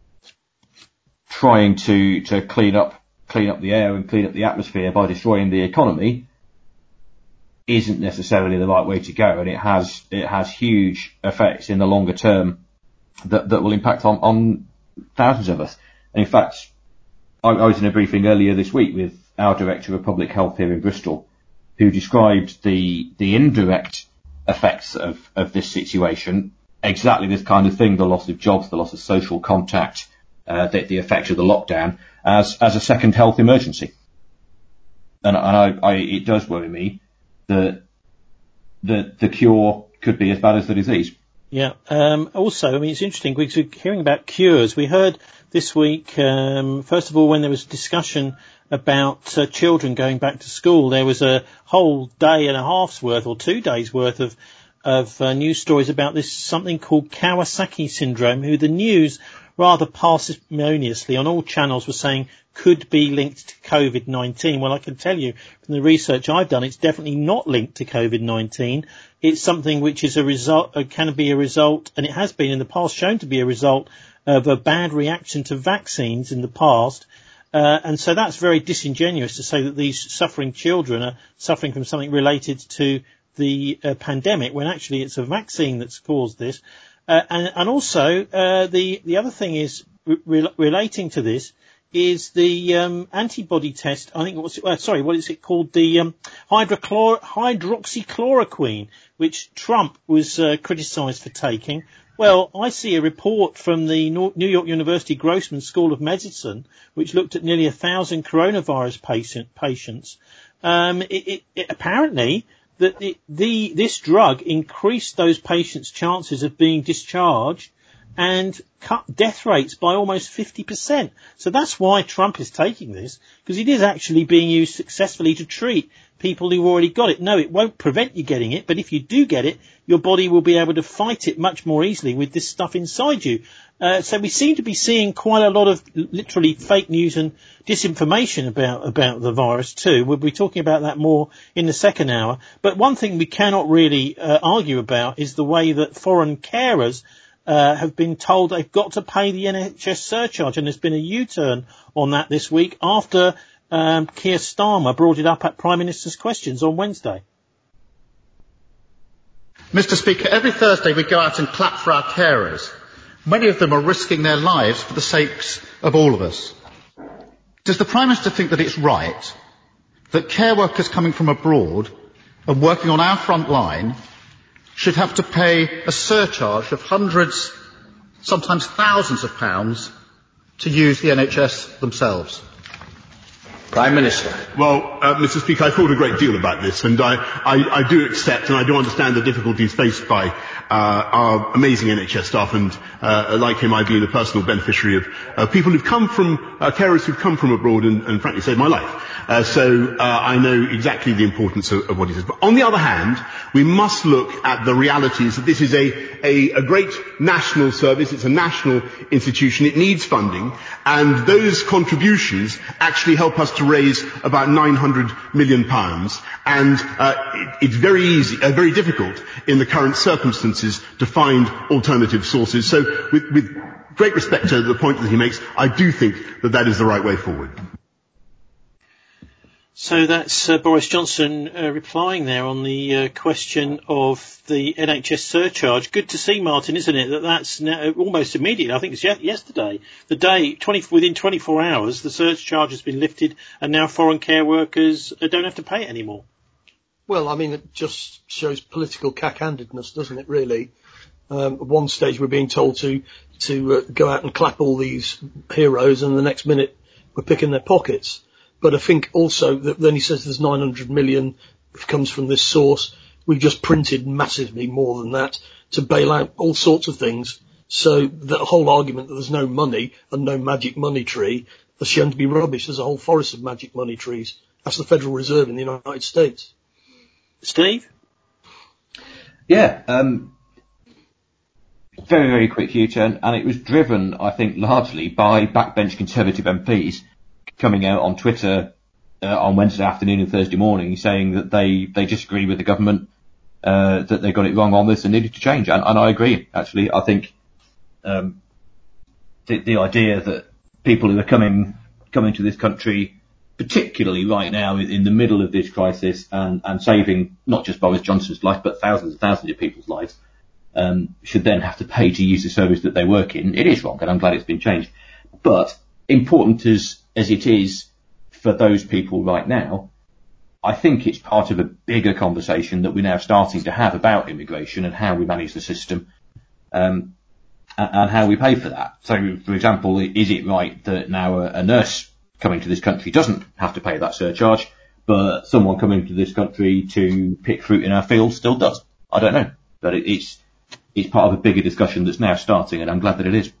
trying to, to clean up, clean up the air and clean up the atmosphere by destroying the economy isn't necessarily the right way to go, and it has, it has huge effects in the longer term that, that will impact on, on thousands of us. And in fact, I, I was in a briefing earlier this week with our Director of Public Health here in Bristol, who described the the indirect effects of, of this situation, exactly this kind of thing, the loss of jobs, the loss of social contact, uh, the, the effect of the lockdown, as as a second health emergency. And, and I, I, it does worry me that the, the cure could be as bad as the disease. Yeah. Um, also, I mean, it's interesting because we're hearing about cures. We heard this week, um, first of all, when there was discussion about uh, children going back to school, there was a whole day and a half's worth or two days worth of of uh, news stories about this something called Kawasaki syndrome, who the news rather parsimoniously on all channels was saying could be linked to COVID nineteen. Well, I can tell you from the research I've done, it's definitely not linked to COVID nineteen. It's something which is a result, uh, can be a result, and it has been in the past shown to be a result of a bad reaction to vaccines in the past. Uh, and so that's very disingenuous to say that these suffering children are suffering from something related to the uh, pandemic, when actually it's a vaccine that's caused this. Uh, and, and also, uh, the, the other thing is re- relating to this is the um, antibody test. I think what's it, uh, sorry, what is it called? The um, hydrochlor- hydroxychloroquine, which Trump was uh, criticised for taking. Well, I see a report from the New York University Grossman School of Medicine, which looked at nearly a thousand coronavirus patient, patients. Um, it, it, it, apparently, that the, the this drug increased those patients' chances of being discharged and cut death rates by almost fifty percent. So that's why Trump is taking this, because it is actually being used successfully to treat people who've already got it. No, it won't prevent you getting it, but if you do get it, your body will be able to fight it much more easily with this stuff inside you. Uh, so we seem to be seeing quite a lot of literally fake news and disinformation about, about the virus too. We'll be talking about that more in the second hour. But one thing we cannot really uh, argue about is the way that foreign carers uh, have been told they've got to pay the N H S surcharge. And there's been a U-turn on that this week after um, Keir Starmer brought it up at Prime Minister's Questions on Wednesday. Mister Speaker, every Thursday we go out and clap for our carers. Many of them are risking their lives for the sakes of all of us. Does the Prime Minister think that it's right that care workers coming from abroad and working on our front line should have to pay a surcharge of hundreds, sometimes thousands of pounds to use the N H S themselves? Prime Minister. Well, uh, Mister Speaker, I've thought a great deal about this, and I, I, I do accept and I do understand the difficulties faced by uh, our amazing N H S staff, and uh, like him, I've been a personal beneficiary of uh, people who've come from, uh, carers who've come from abroad and, and frankly saved my life. Uh, so uh, I know exactly the importance of, of what he says. But on the other hand, we must look at the realities that this is a, a, a great national service. It's a national institution. It needs funding, and those contributions actually help us to raise about nine hundred million pounds, and uh, it, it's very easy, uh, very difficult in the current circumstances to find alternative sources. So with, with great respect to the point that he makes, I do think that that is the right way forward. So that's uh, Boris Johnson uh, replying there on the uh, question of the N H S surcharge. Good to see, Martin, isn't it, that that's now, almost immediate. I think it's ye- yesterday. The day, twenty, within twenty-four hours, the surcharge has been lifted, and now foreign care workers uh, don't have to pay it anymore. Well, I mean, it just shows political cack-handedness, doesn't it, really? Um, at one stage we're being told to, to uh, go out and clap all these heroes, and the next minute we're picking their pockets. But I think also that then he says there's nine hundred million comes from this source. We've just printed massively more than that to bail out all sorts of things. So the whole argument that there's no money and no magic money tree has shown to be rubbish. There's a whole forest of magic money trees. That's the Federal Reserve in the United States. Steve? Yeah, um, very, very quick U-turn, and it was driven, I think, largely by backbench Conservative M Ps coming out on Twitter uh, on Wednesday afternoon and Thursday morning saying that they, they disagree with the government, uh, that they got it wrong on this and needed to change. And, and I agree, actually. I think um, the, the idea that people who are coming coming to this country, particularly right now in the middle of this crisis and, and saving not just Boris Johnson's life, but thousands and thousands of people's lives, um, should then have to pay to use the service that they work in. It is wrong, and I'm glad it's been changed. But important as as it is for those people right now, I think it's part of a bigger conversation that we're now starting to have about immigration and how we manage the system, um, and, and how we pay for that. So, for example, is it right that now a, a nurse coming to this country doesn't have to pay that surcharge, but someone coming to this country to pick fruit in our fields still does? I don't know, but it, it's it's part of a bigger discussion that's now starting, and I'm glad that it is.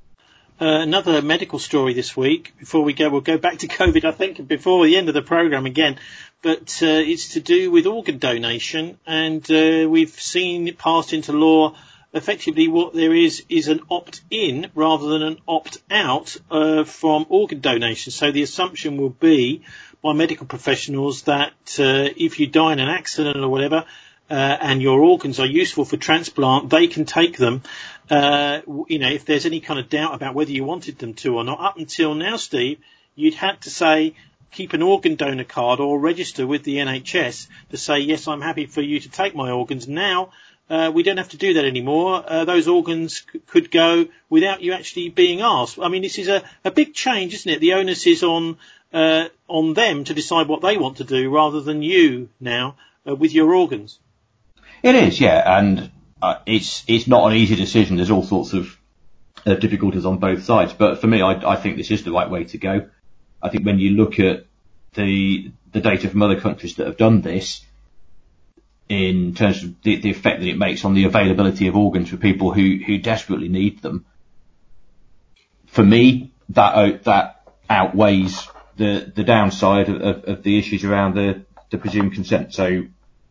Uh, another medical story this week. Before we go, we'll go back to COVID, I think, before the end of the programme again. But uh, it's to do with organ donation, and uh, we've seen it passed into law. Effectively, what there is is an opt-in rather than an opt-out uh, from organ donation. So the assumption will be by medical professionals that uh, if you die in an accident or whatever, Uh, and your organs are useful for transplant, they can take them, uh, you know, if there's any kind of doubt about whether you wanted them to or not. Up until now, Steve, you'd had to say, keep an organ donor card or register with the N H S to say, yes, I'm happy for you to take my organs. Now, uh, we don't have to do that anymore. Uh, those organs c- could go without you actually being asked. I mean, this is a, a big change, isn't it? The onus is on, uh, on them to decide what they want to do rather than you now, uh, with your organs. It is, yeah, and uh, it's it's not an easy decision. There's all sorts of uh, difficulties on both sides, but for me, I, I think this is the right way to go. I think when you look at the the data from other countries that have done this, in terms of the, the effect that it makes on the availability of organs for people who, who desperately need them. For me, that that outweighs the, the downside of, of, of the issues around the, the presumed consent. So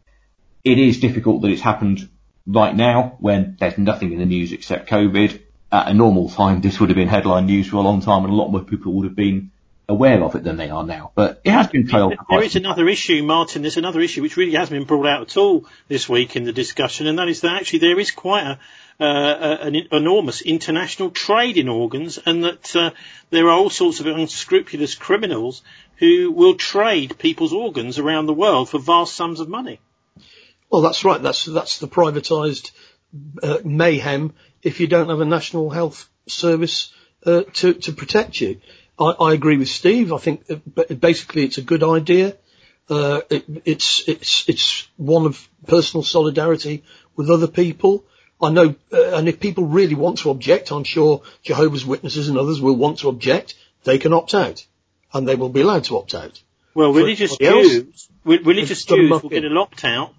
it is difficult that it's happened right now when there's nothing in the news except COVID. At a normal time, this would have been headline news for a long time, and a lot more people would have been aware of it than they are now. But it has been trailed. There is another issue, Martin. There's another issue which really hasn't been brought out at all this week in the discussion, and that is that actually there is quite a, uh, an enormous international trade in organs, and that uh, there are all sorts of unscrupulous criminals who will trade people's organs around the world for vast sums of money. Well, that's right. That's that's the privatised uh, mayhem. If you don't have a national health service uh, to to protect you. I, I agree with Steve. I think that basically it's a good idea. Uh, it, it's, it's, it's one of personal solidarity with other people. I know, uh, and if people really want to object, I'm sure Jehovah's Witnesses and others will want to object. They can opt out, and they will be allowed to opt out. Well, religious Jews, religious Jews will get an opt out.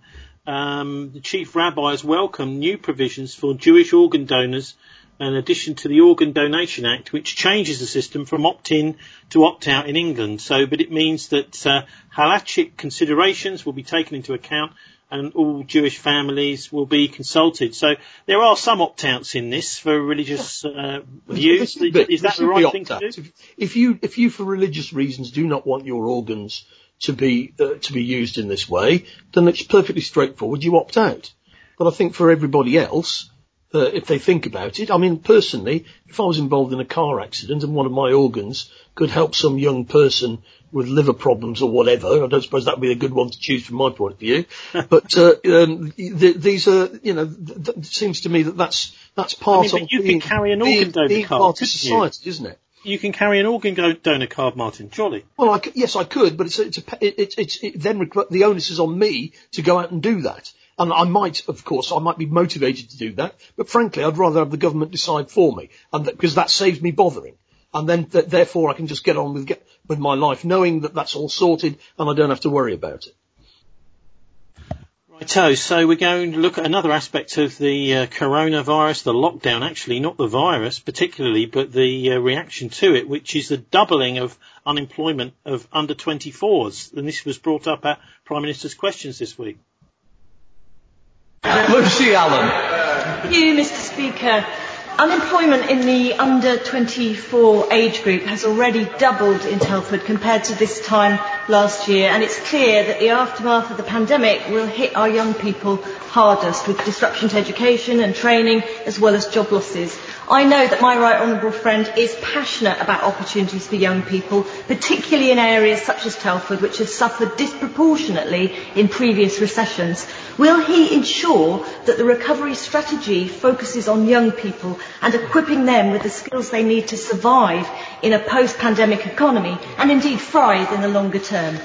Um, the chief rabbi has welcomed new provisions for Jewish organ donors, in addition to the Organ Donation Act, which changes the system from opt-in to opt-out in England. So, but it means that uh, halachic considerations will be taken into account, and all Jewish families will be consulted. So there are some opt-outs in this for religious uh, views. Is, is that the right thing to do? If you, if you, for religious reasons, do not want your organs to be uh, to be used in this way, then it's perfectly straightforward. You opt out. But I think for everybody else, Uh, if they think about it. I mean, personally, if I was involved in a car accident and one of my organs could help some young person with liver problems or whatever, I don't suppose that would be a good one to choose from my point of view. But uh, um, th- these are, you know, th- th- it seems to me that that's that's part I mean, of you being, can carry an organ being, donor being card, part of society, you? Isn't it? You can carry an organ donor card, Martin, surely. Well, I c- yes, I could, but it's a, it's a, it, it, it's it, then rec- the onus is on me to go out and do that. And I might, of course, I might be motivated to do that, but frankly, I'd rather have the government decide for me, and that, because that saves me bothering. And then, th- therefore, I can just get on with get, with my life, knowing that that's all sorted, and I don't have to worry about it. Righto, so we're going to look at another aspect of the uh, coronavirus, the lockdown, actually, not the virus particularly, but the uh, reaction to it, which is the doubling of unemployment of under twenty-fours. And this was brought up at Prime Minister's Questions this week. Lucy Allen. Thank you, Mister Speaker. Unemployment in the under twenty-four age group has already doubled in Telford compared to this time last year, and it's clear that the aftermath of the pandemic will hit our young people hardest, with disruption to education and training as well as job losses. I know that my right honourable friend is passionate about opportunities for young people, particularly in areas such as Telford, which have suffered disproportionately in previous recessions. Will he ensure that the recovery strategy focuses on young people and equipping them with the skills they need to survive in a post-pandemic economy and indeed thrive in the longer term?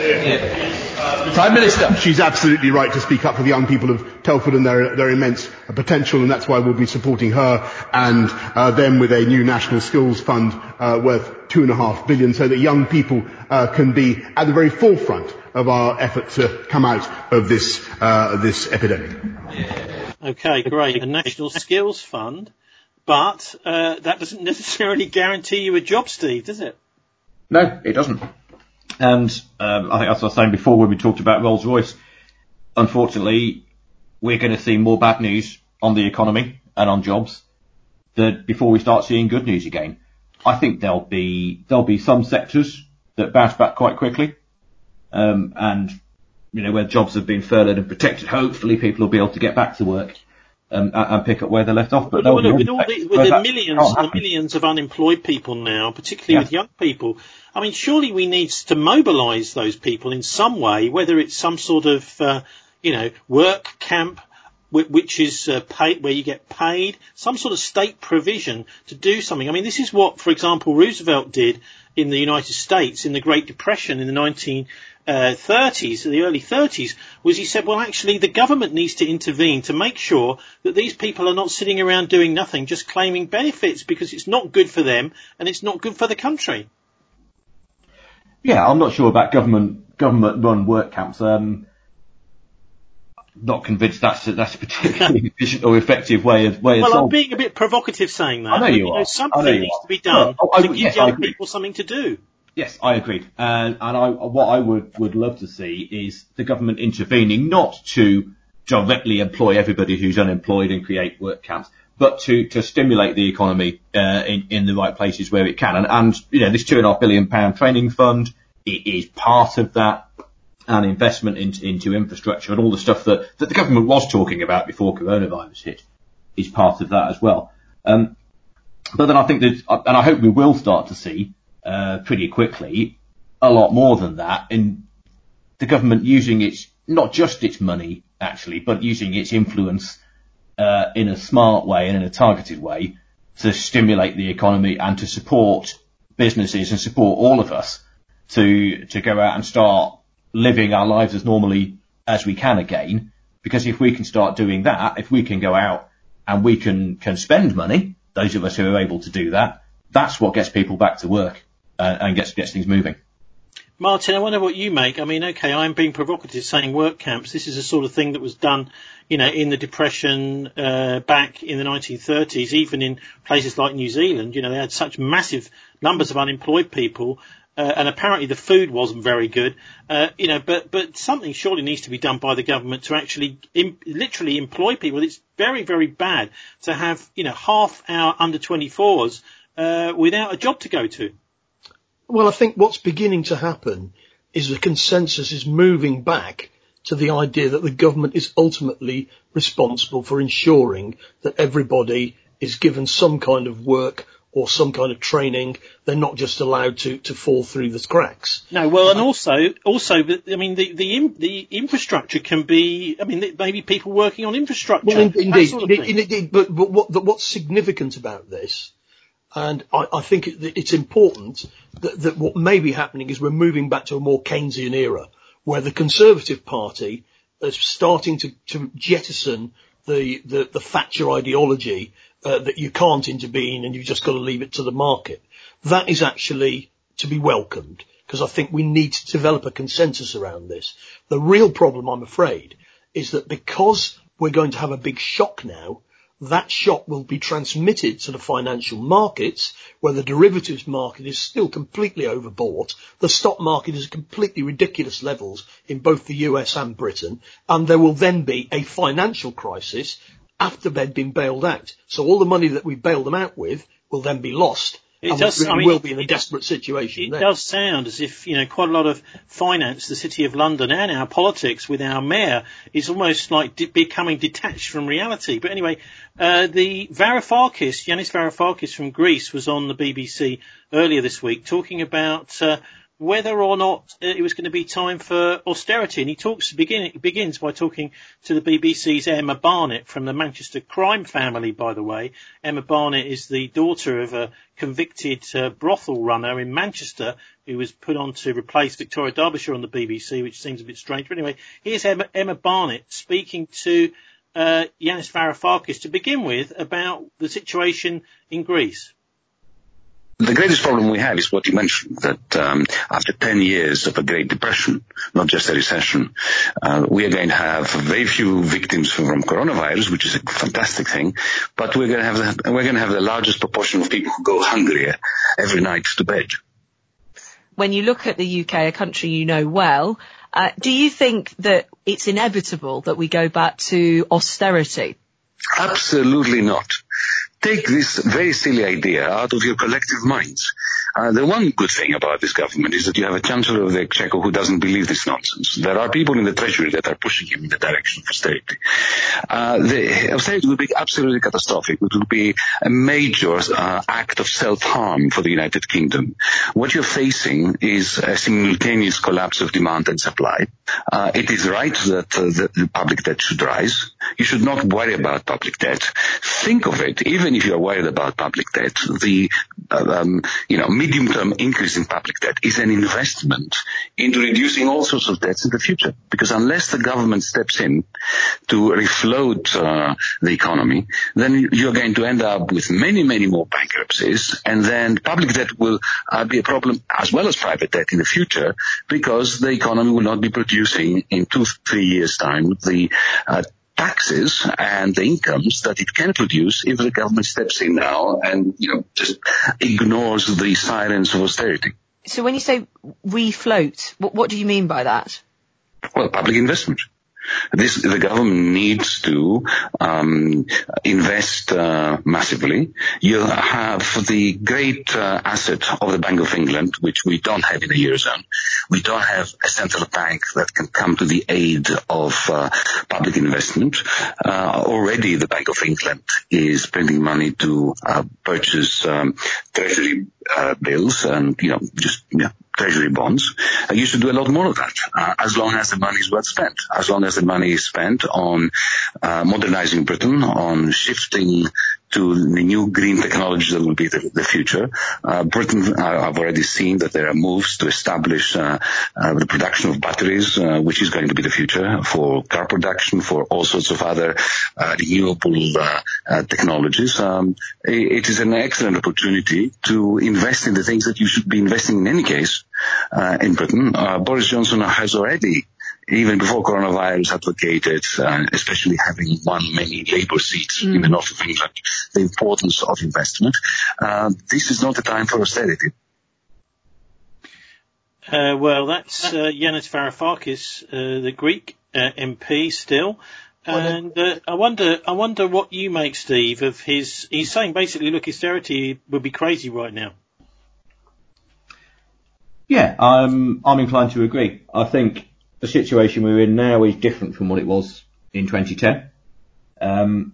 Yeah. Prime Minister. She's absolutely right to speak up for the young people of Telford and their, their immense potential, and that's why we'll be supporting her and uh, them with a new national skills fund uh, worth two and a half billion, so that young people uh, can be at the very forefront of our effort to come out of this uh, this epidemic. Okay, great. A national skills fund, but uh, that doesn't necessarily guarantee you a job, Steve, does it? No, it doesn't. And um, I think as I was saying before when we talked about Rolls-Royce, unfortunately, we're going to see more bad news on the economy and on jobs that before we start seeing good news again. I think there'll be there'll be some sectors that bounce back quite quickly, um, and you know where jobs have been furloughed and protected. Hopefully, people will be able to get back to work um, and, and pick up where they left off. But well, look, with, all the, with the millions and millions of unemployed people now, particularly yeah. with young people, I mean, surely we need to mobilise those people in some way, whether it's some sort of uh, you know work camp, which is uh, paid, where you get paid, some sort of state provision to do something. I mean, this is what, for example, Roosevelt did in the United States in the Great Depression in the nineteen thirties, the early thirties, was he said, well, actually, the government needs to intervene to make sure that these people are not sitting around doing nothing, just claiming benefits, because it's not good for them and it's not good for the country. Yeah, I'm not sure about government government-run work camps. Um, not convinced that's a, that's a particularly efficient or effective way of way of Well, solving. I'm being a bit provocative saying that. I know but, you, you are. know, something I know you needs are. to be done Well, I, to give yes, young I agree. people something to do. Yes, I agree. And, and I, what I would, would love to see is the government intervening, not to directly employ everybody who's unemployed and create work camps, but to, to stimulate the economy uh, in, in the right places where it can. And, and you know, this two and a half billion pound training fund, it is part of that, and investment into, into infrastructure and all the stuff that, that the government was talking about before coronavirus hit is part of that as well. Um, but then I think that, and I hope we will start to see Uh, pretty quickly, a lot more than that, in the government using its, not just its money, actually, but using its influence uh, in a smart way and in a targeted way to stimulate the economy and to support businesses and support all of us to to go out and start living our lives as normally as we can again. Because if we can start doing that, if we can go out and we can, can spend money, those of us who are able to do that, that's what gets people back to work. Uh, and gets gets things moving. Martin, I wonder what you make. I mean, okay, I'm being provocative saying work camps. This is the sort of thing that was done, you know, in the Depression uh, back in the nineteen thirties, even in places like New Zealand. You know, they had such massive numbers of unemployed people, uh, and apparently the food wasn't very good. Uh, you know, but but something surely needs to be done by the government to actually im- literally employ people. It's very, very bad to have, you know, half our under twenty-fours uh, without a job to go to. Well, I think what's beginning to happen is the consensus is moving back to the idea that the government is ultimately responsible for ensuring that everybody is given some kind of work or some kind of training. They're not just allowed to, to fall through the cracks. No, well, and also, also, I mean, the the, the infrastructure can be, I mean, maybe people working on infrastructure. Well, indeed, sort of indeed, indeed, but, but what, what's significant about this, and I, I think it, it's important that, that what may be happening is we're moving back to a more Keynesian era, where the Conservative Party is starting to, to jettison the, the, the Thatcher ideology uh, that you can't intervene and you've just got to leave it to the market. That is actually to be welcomed, because I think we need to develop a consensus around this. The real problem, I'm afraid, is that because we're going to have a big shock now, that shock will be transmitted to the financial markets, where the derivatives market is still completely overbought. The stock market is at completely ridiculous levels in both the U S and Britain, and there will then be a financial crisis after they've been bailed out. So all the money that we bailed them out with will then be lost. It and does, we really I mean, will be in a desperate situation. It then. does sound as if, you know, quite a lot of finance, the City of London and our politics with our mayor is almost like de- becoming detached from reality. But anyway, uh, the Varoufakis, Yanis Varoufakis from Greece was on the B B C earlier this week talking about uh, whether or not it was going to be time for austerity. And he talks begin, begins by talking to the B B C's Emma Barnett from the Manchester crime family, by the way. Emma Barnett is the daughter of a convicted uh, brothel runner in Manchester who was put on to replace Victoria Derbyshire on the B B C, which seems a bit strange. But anyway, here's Emma, Emma Barnett speaking to uh, Yanis Varoufakis to begin with about the situation in Greece. The greatest problem we have is what you mentioned, that um, after ten years of a Great Depression, not just a recession, uh, we are going to have very few victims from coronavirus, which is a fantastic thing, but we're going to have the, we're going to have the largest proportion of people who go hungrier every night to bed. When you look at the U K, a country you know well, uh, do you think that it's inevitable that we go back to austerity? Absolutely not. Take this very silly idea out of your collective minds. Uh, the one good thing about this government is that you have a Chancellor of the Exchequer who doesn't believe this nonsense. There are people in the Treasury that are pushing him in the direction of austerity. Uh, the austerity would be absolutely catastrophic. It would be a major uh, act of self-harm for the United Kingdom. What you're facing is a simultaneous collapse of demand and supply. Uh, it is right that uh, the, the public debt should rise. You should not worry about public debt. Think of it, even if you're worried about public debt, the, uh, um, you know, medium-term increase in public debt is an investment into reducing all sorts of debts in the future. Because unless the government steps in to refloat uh, the economy, then you're going to end up with many, many more bankruptcies, and then public debt will uh, be a problem as well as private debt in the future, because the economy will not be producing in two, three years' time the uh, taxes and the incomes that it can produce if the government steps in now and, you know, just ignores the sirens of austerity. So when you say refloat, what, what do you mean by that? Well, public investment. This, the government needs to um, invest uh, massively. You have the great uh, asset of the Bank of England, which we don't have in the Eurozone. We don't have a central bank that can come to the aid of uh, public investment. Uh, already the Bank of England is printing money to uh, purchase um, treasury uh, bills and, you know, just, you know, treasury bonds. Uh, you should do a lot more of that, uh, as long as the money is well spent, as long as the money is spent on uh, modernizing Britain, on shifting to the new green technologies that will be the, the future. Uh, Britain, uh, I've already seen that there are moves to establish uh, uh, the production of batteries, uh, which is going to be the future for car production, for all sorts of other uh, renewable uh, uh, technologies. Um, it is an excellent opportunity to invest in the things that you should be investing in any case uh, in Britain. Uh, Boris Johnson has already, even before coronavirus, advocated, uh, especially having won many Labour seats mm. in the north of England, the importance of investment. Uh, this is not the time for austerity. Uh, well, that's uh, Yanis Varoufakis, uh, the Greek uh, M P still. And uh, I wonder, I wonder what you make, Steve, of his. He's saying basically, look, austerity would be crazy right now. Yeah, I'm I'm inclined to agree. I think the situation we're in now is different from what it was in twenty ten. Um,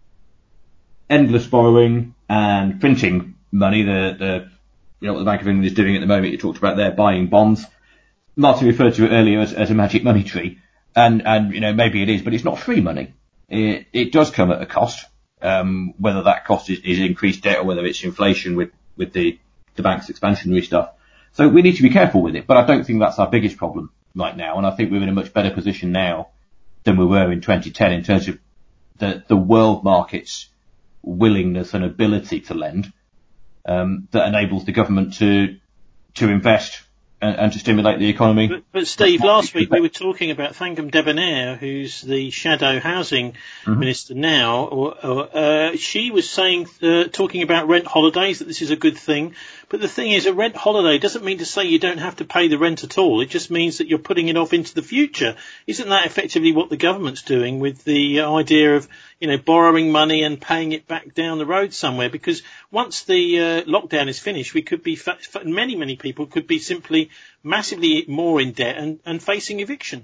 endless borrowing and printing money, the, the you know what the Bank of England is doing at the moment. You talked about there buying bonds. Martin referred to it earlier as, as a magic money tree, and and you know maybe it is, but it's not free money. It it does come at a cost. Um, whether that cost is, is increased debt or whether it's inflation with with the the bank's expansionary stuff. So we need to be careful with it, but I don't think that's our biggest problem right now, and I think we're in a much better position now than we were in twenty ten in terms of the, the world market's willingness and ability to lend, um, that enables the government to to invest and, and to stimulate the economy. But, but Steve, last week we were talking about Thangam Debonair, who's the shadow housing mm-hmm. minister now. Or, or, uh, she was saying, uh, talking about rent holidays, that this is a good thing. But the thing is, a rent holiday doesn't mean to say you don't have to pay the rent at all. It just means that you're putting it off into the future. Isn't that effectively what the government's doing with the idea of, you know, borrowing money and paying it back down the road somewhere? Because once the uh, lockdown is finished, we could be, fa- many, many people could be simply massively more in debt and, and facing eviction.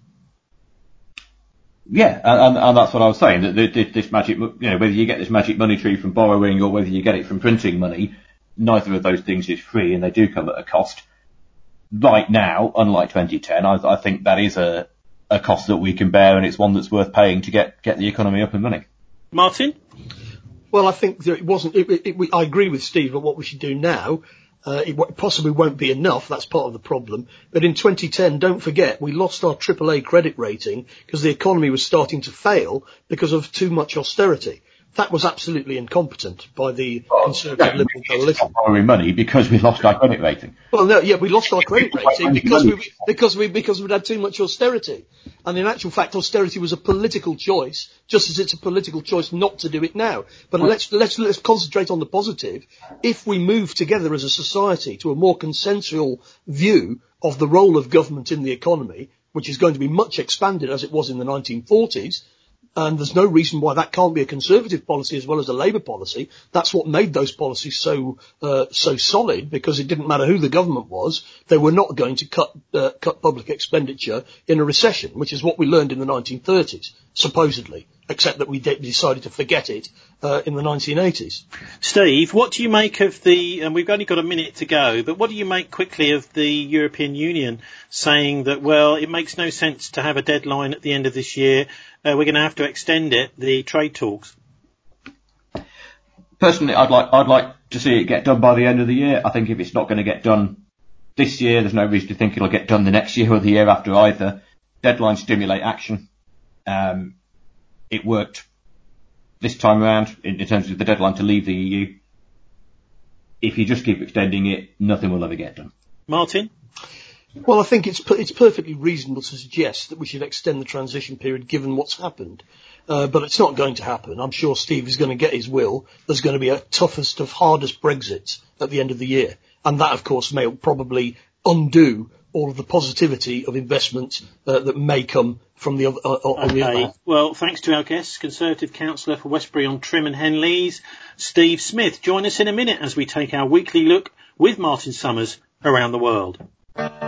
Yeah, and, and that's what I was saying, that this magic, you know, whether you get this magic money tree from borrowing or whether you get it from printing money, neither of those things is free, and they do come at a cost. Right now, unlike twenty ten, I, I think that is a, a cost that we can bear, and it's one that's worth paying to get, get the economy up and running. Martin? Well, I think that it wasn't. It, it, it, I agree with Steve on what we should do now. Uh, it w- possibly won't be enough. That's part of the problem. But in twenty ten, don't forget, we lost our triple A credit rating because the economy was starting to fail because of too much austerity. That was absolutely incompetent by the oh, Conservative yeah, Liberal coalition. Borrowing money because we lost our credit rating. Well, no, yeah, we lost our credit rating because we because we because we'd had too much austerity. And in actual fact, austerity was a political choice, just as it's a political choice not to do it now. But well, let's let's let's concentrate on the positive. If we move together as a society to a more consensual view of the role of government in the economy, which is going to be much expanded as it was in the nineteen forties. And there's no reason why that can't be a Conservative policy as well as a Labour policy. That's what made those policies so uh, so solid, because it didn't matter who the government was, they were not going to cut uh, cut public expenditure in a recession, which is what we learned in the nineteen thirties, supposedly, except that we de- decided to forget it uh, in the nineteen eighties. Steve, what do you make of the, and we've only got a minute to go, but what do you make quickly of the European Union saying that, well, it makes no sense to have a deadline at the end of this year, uh, we're going to have to extend it, the trade talks? personally, I'd like I'd like to see it get done by the end of the year. I think if it's not going to get done this year, there's no reason to think it'll get done the next year or the year after either. Deadlines stimulate action. Um, it worked this time around in, in terms of the deadline to leave the E U. If you just keep extending it, nothing will ever get done. Martin? Well, I think it's it's perfectly reasonable to suggest that we should extend the transition period given what's happened. Uh, but it's not going to happen. I'm sure Steve is going to get his will. There's going to be a toughest of hardest Brexit at the end of the year. And that, of course, may probably undo all of the positivity of investment uh, that may come from the other. Uh, on the Okay. other. Well, thanks to our guests, Conservative Councillor for Westbury-on-Trim and Henleys, Steve Smith. Join us in a minute as we take our weekly look with Martin Summers around the world.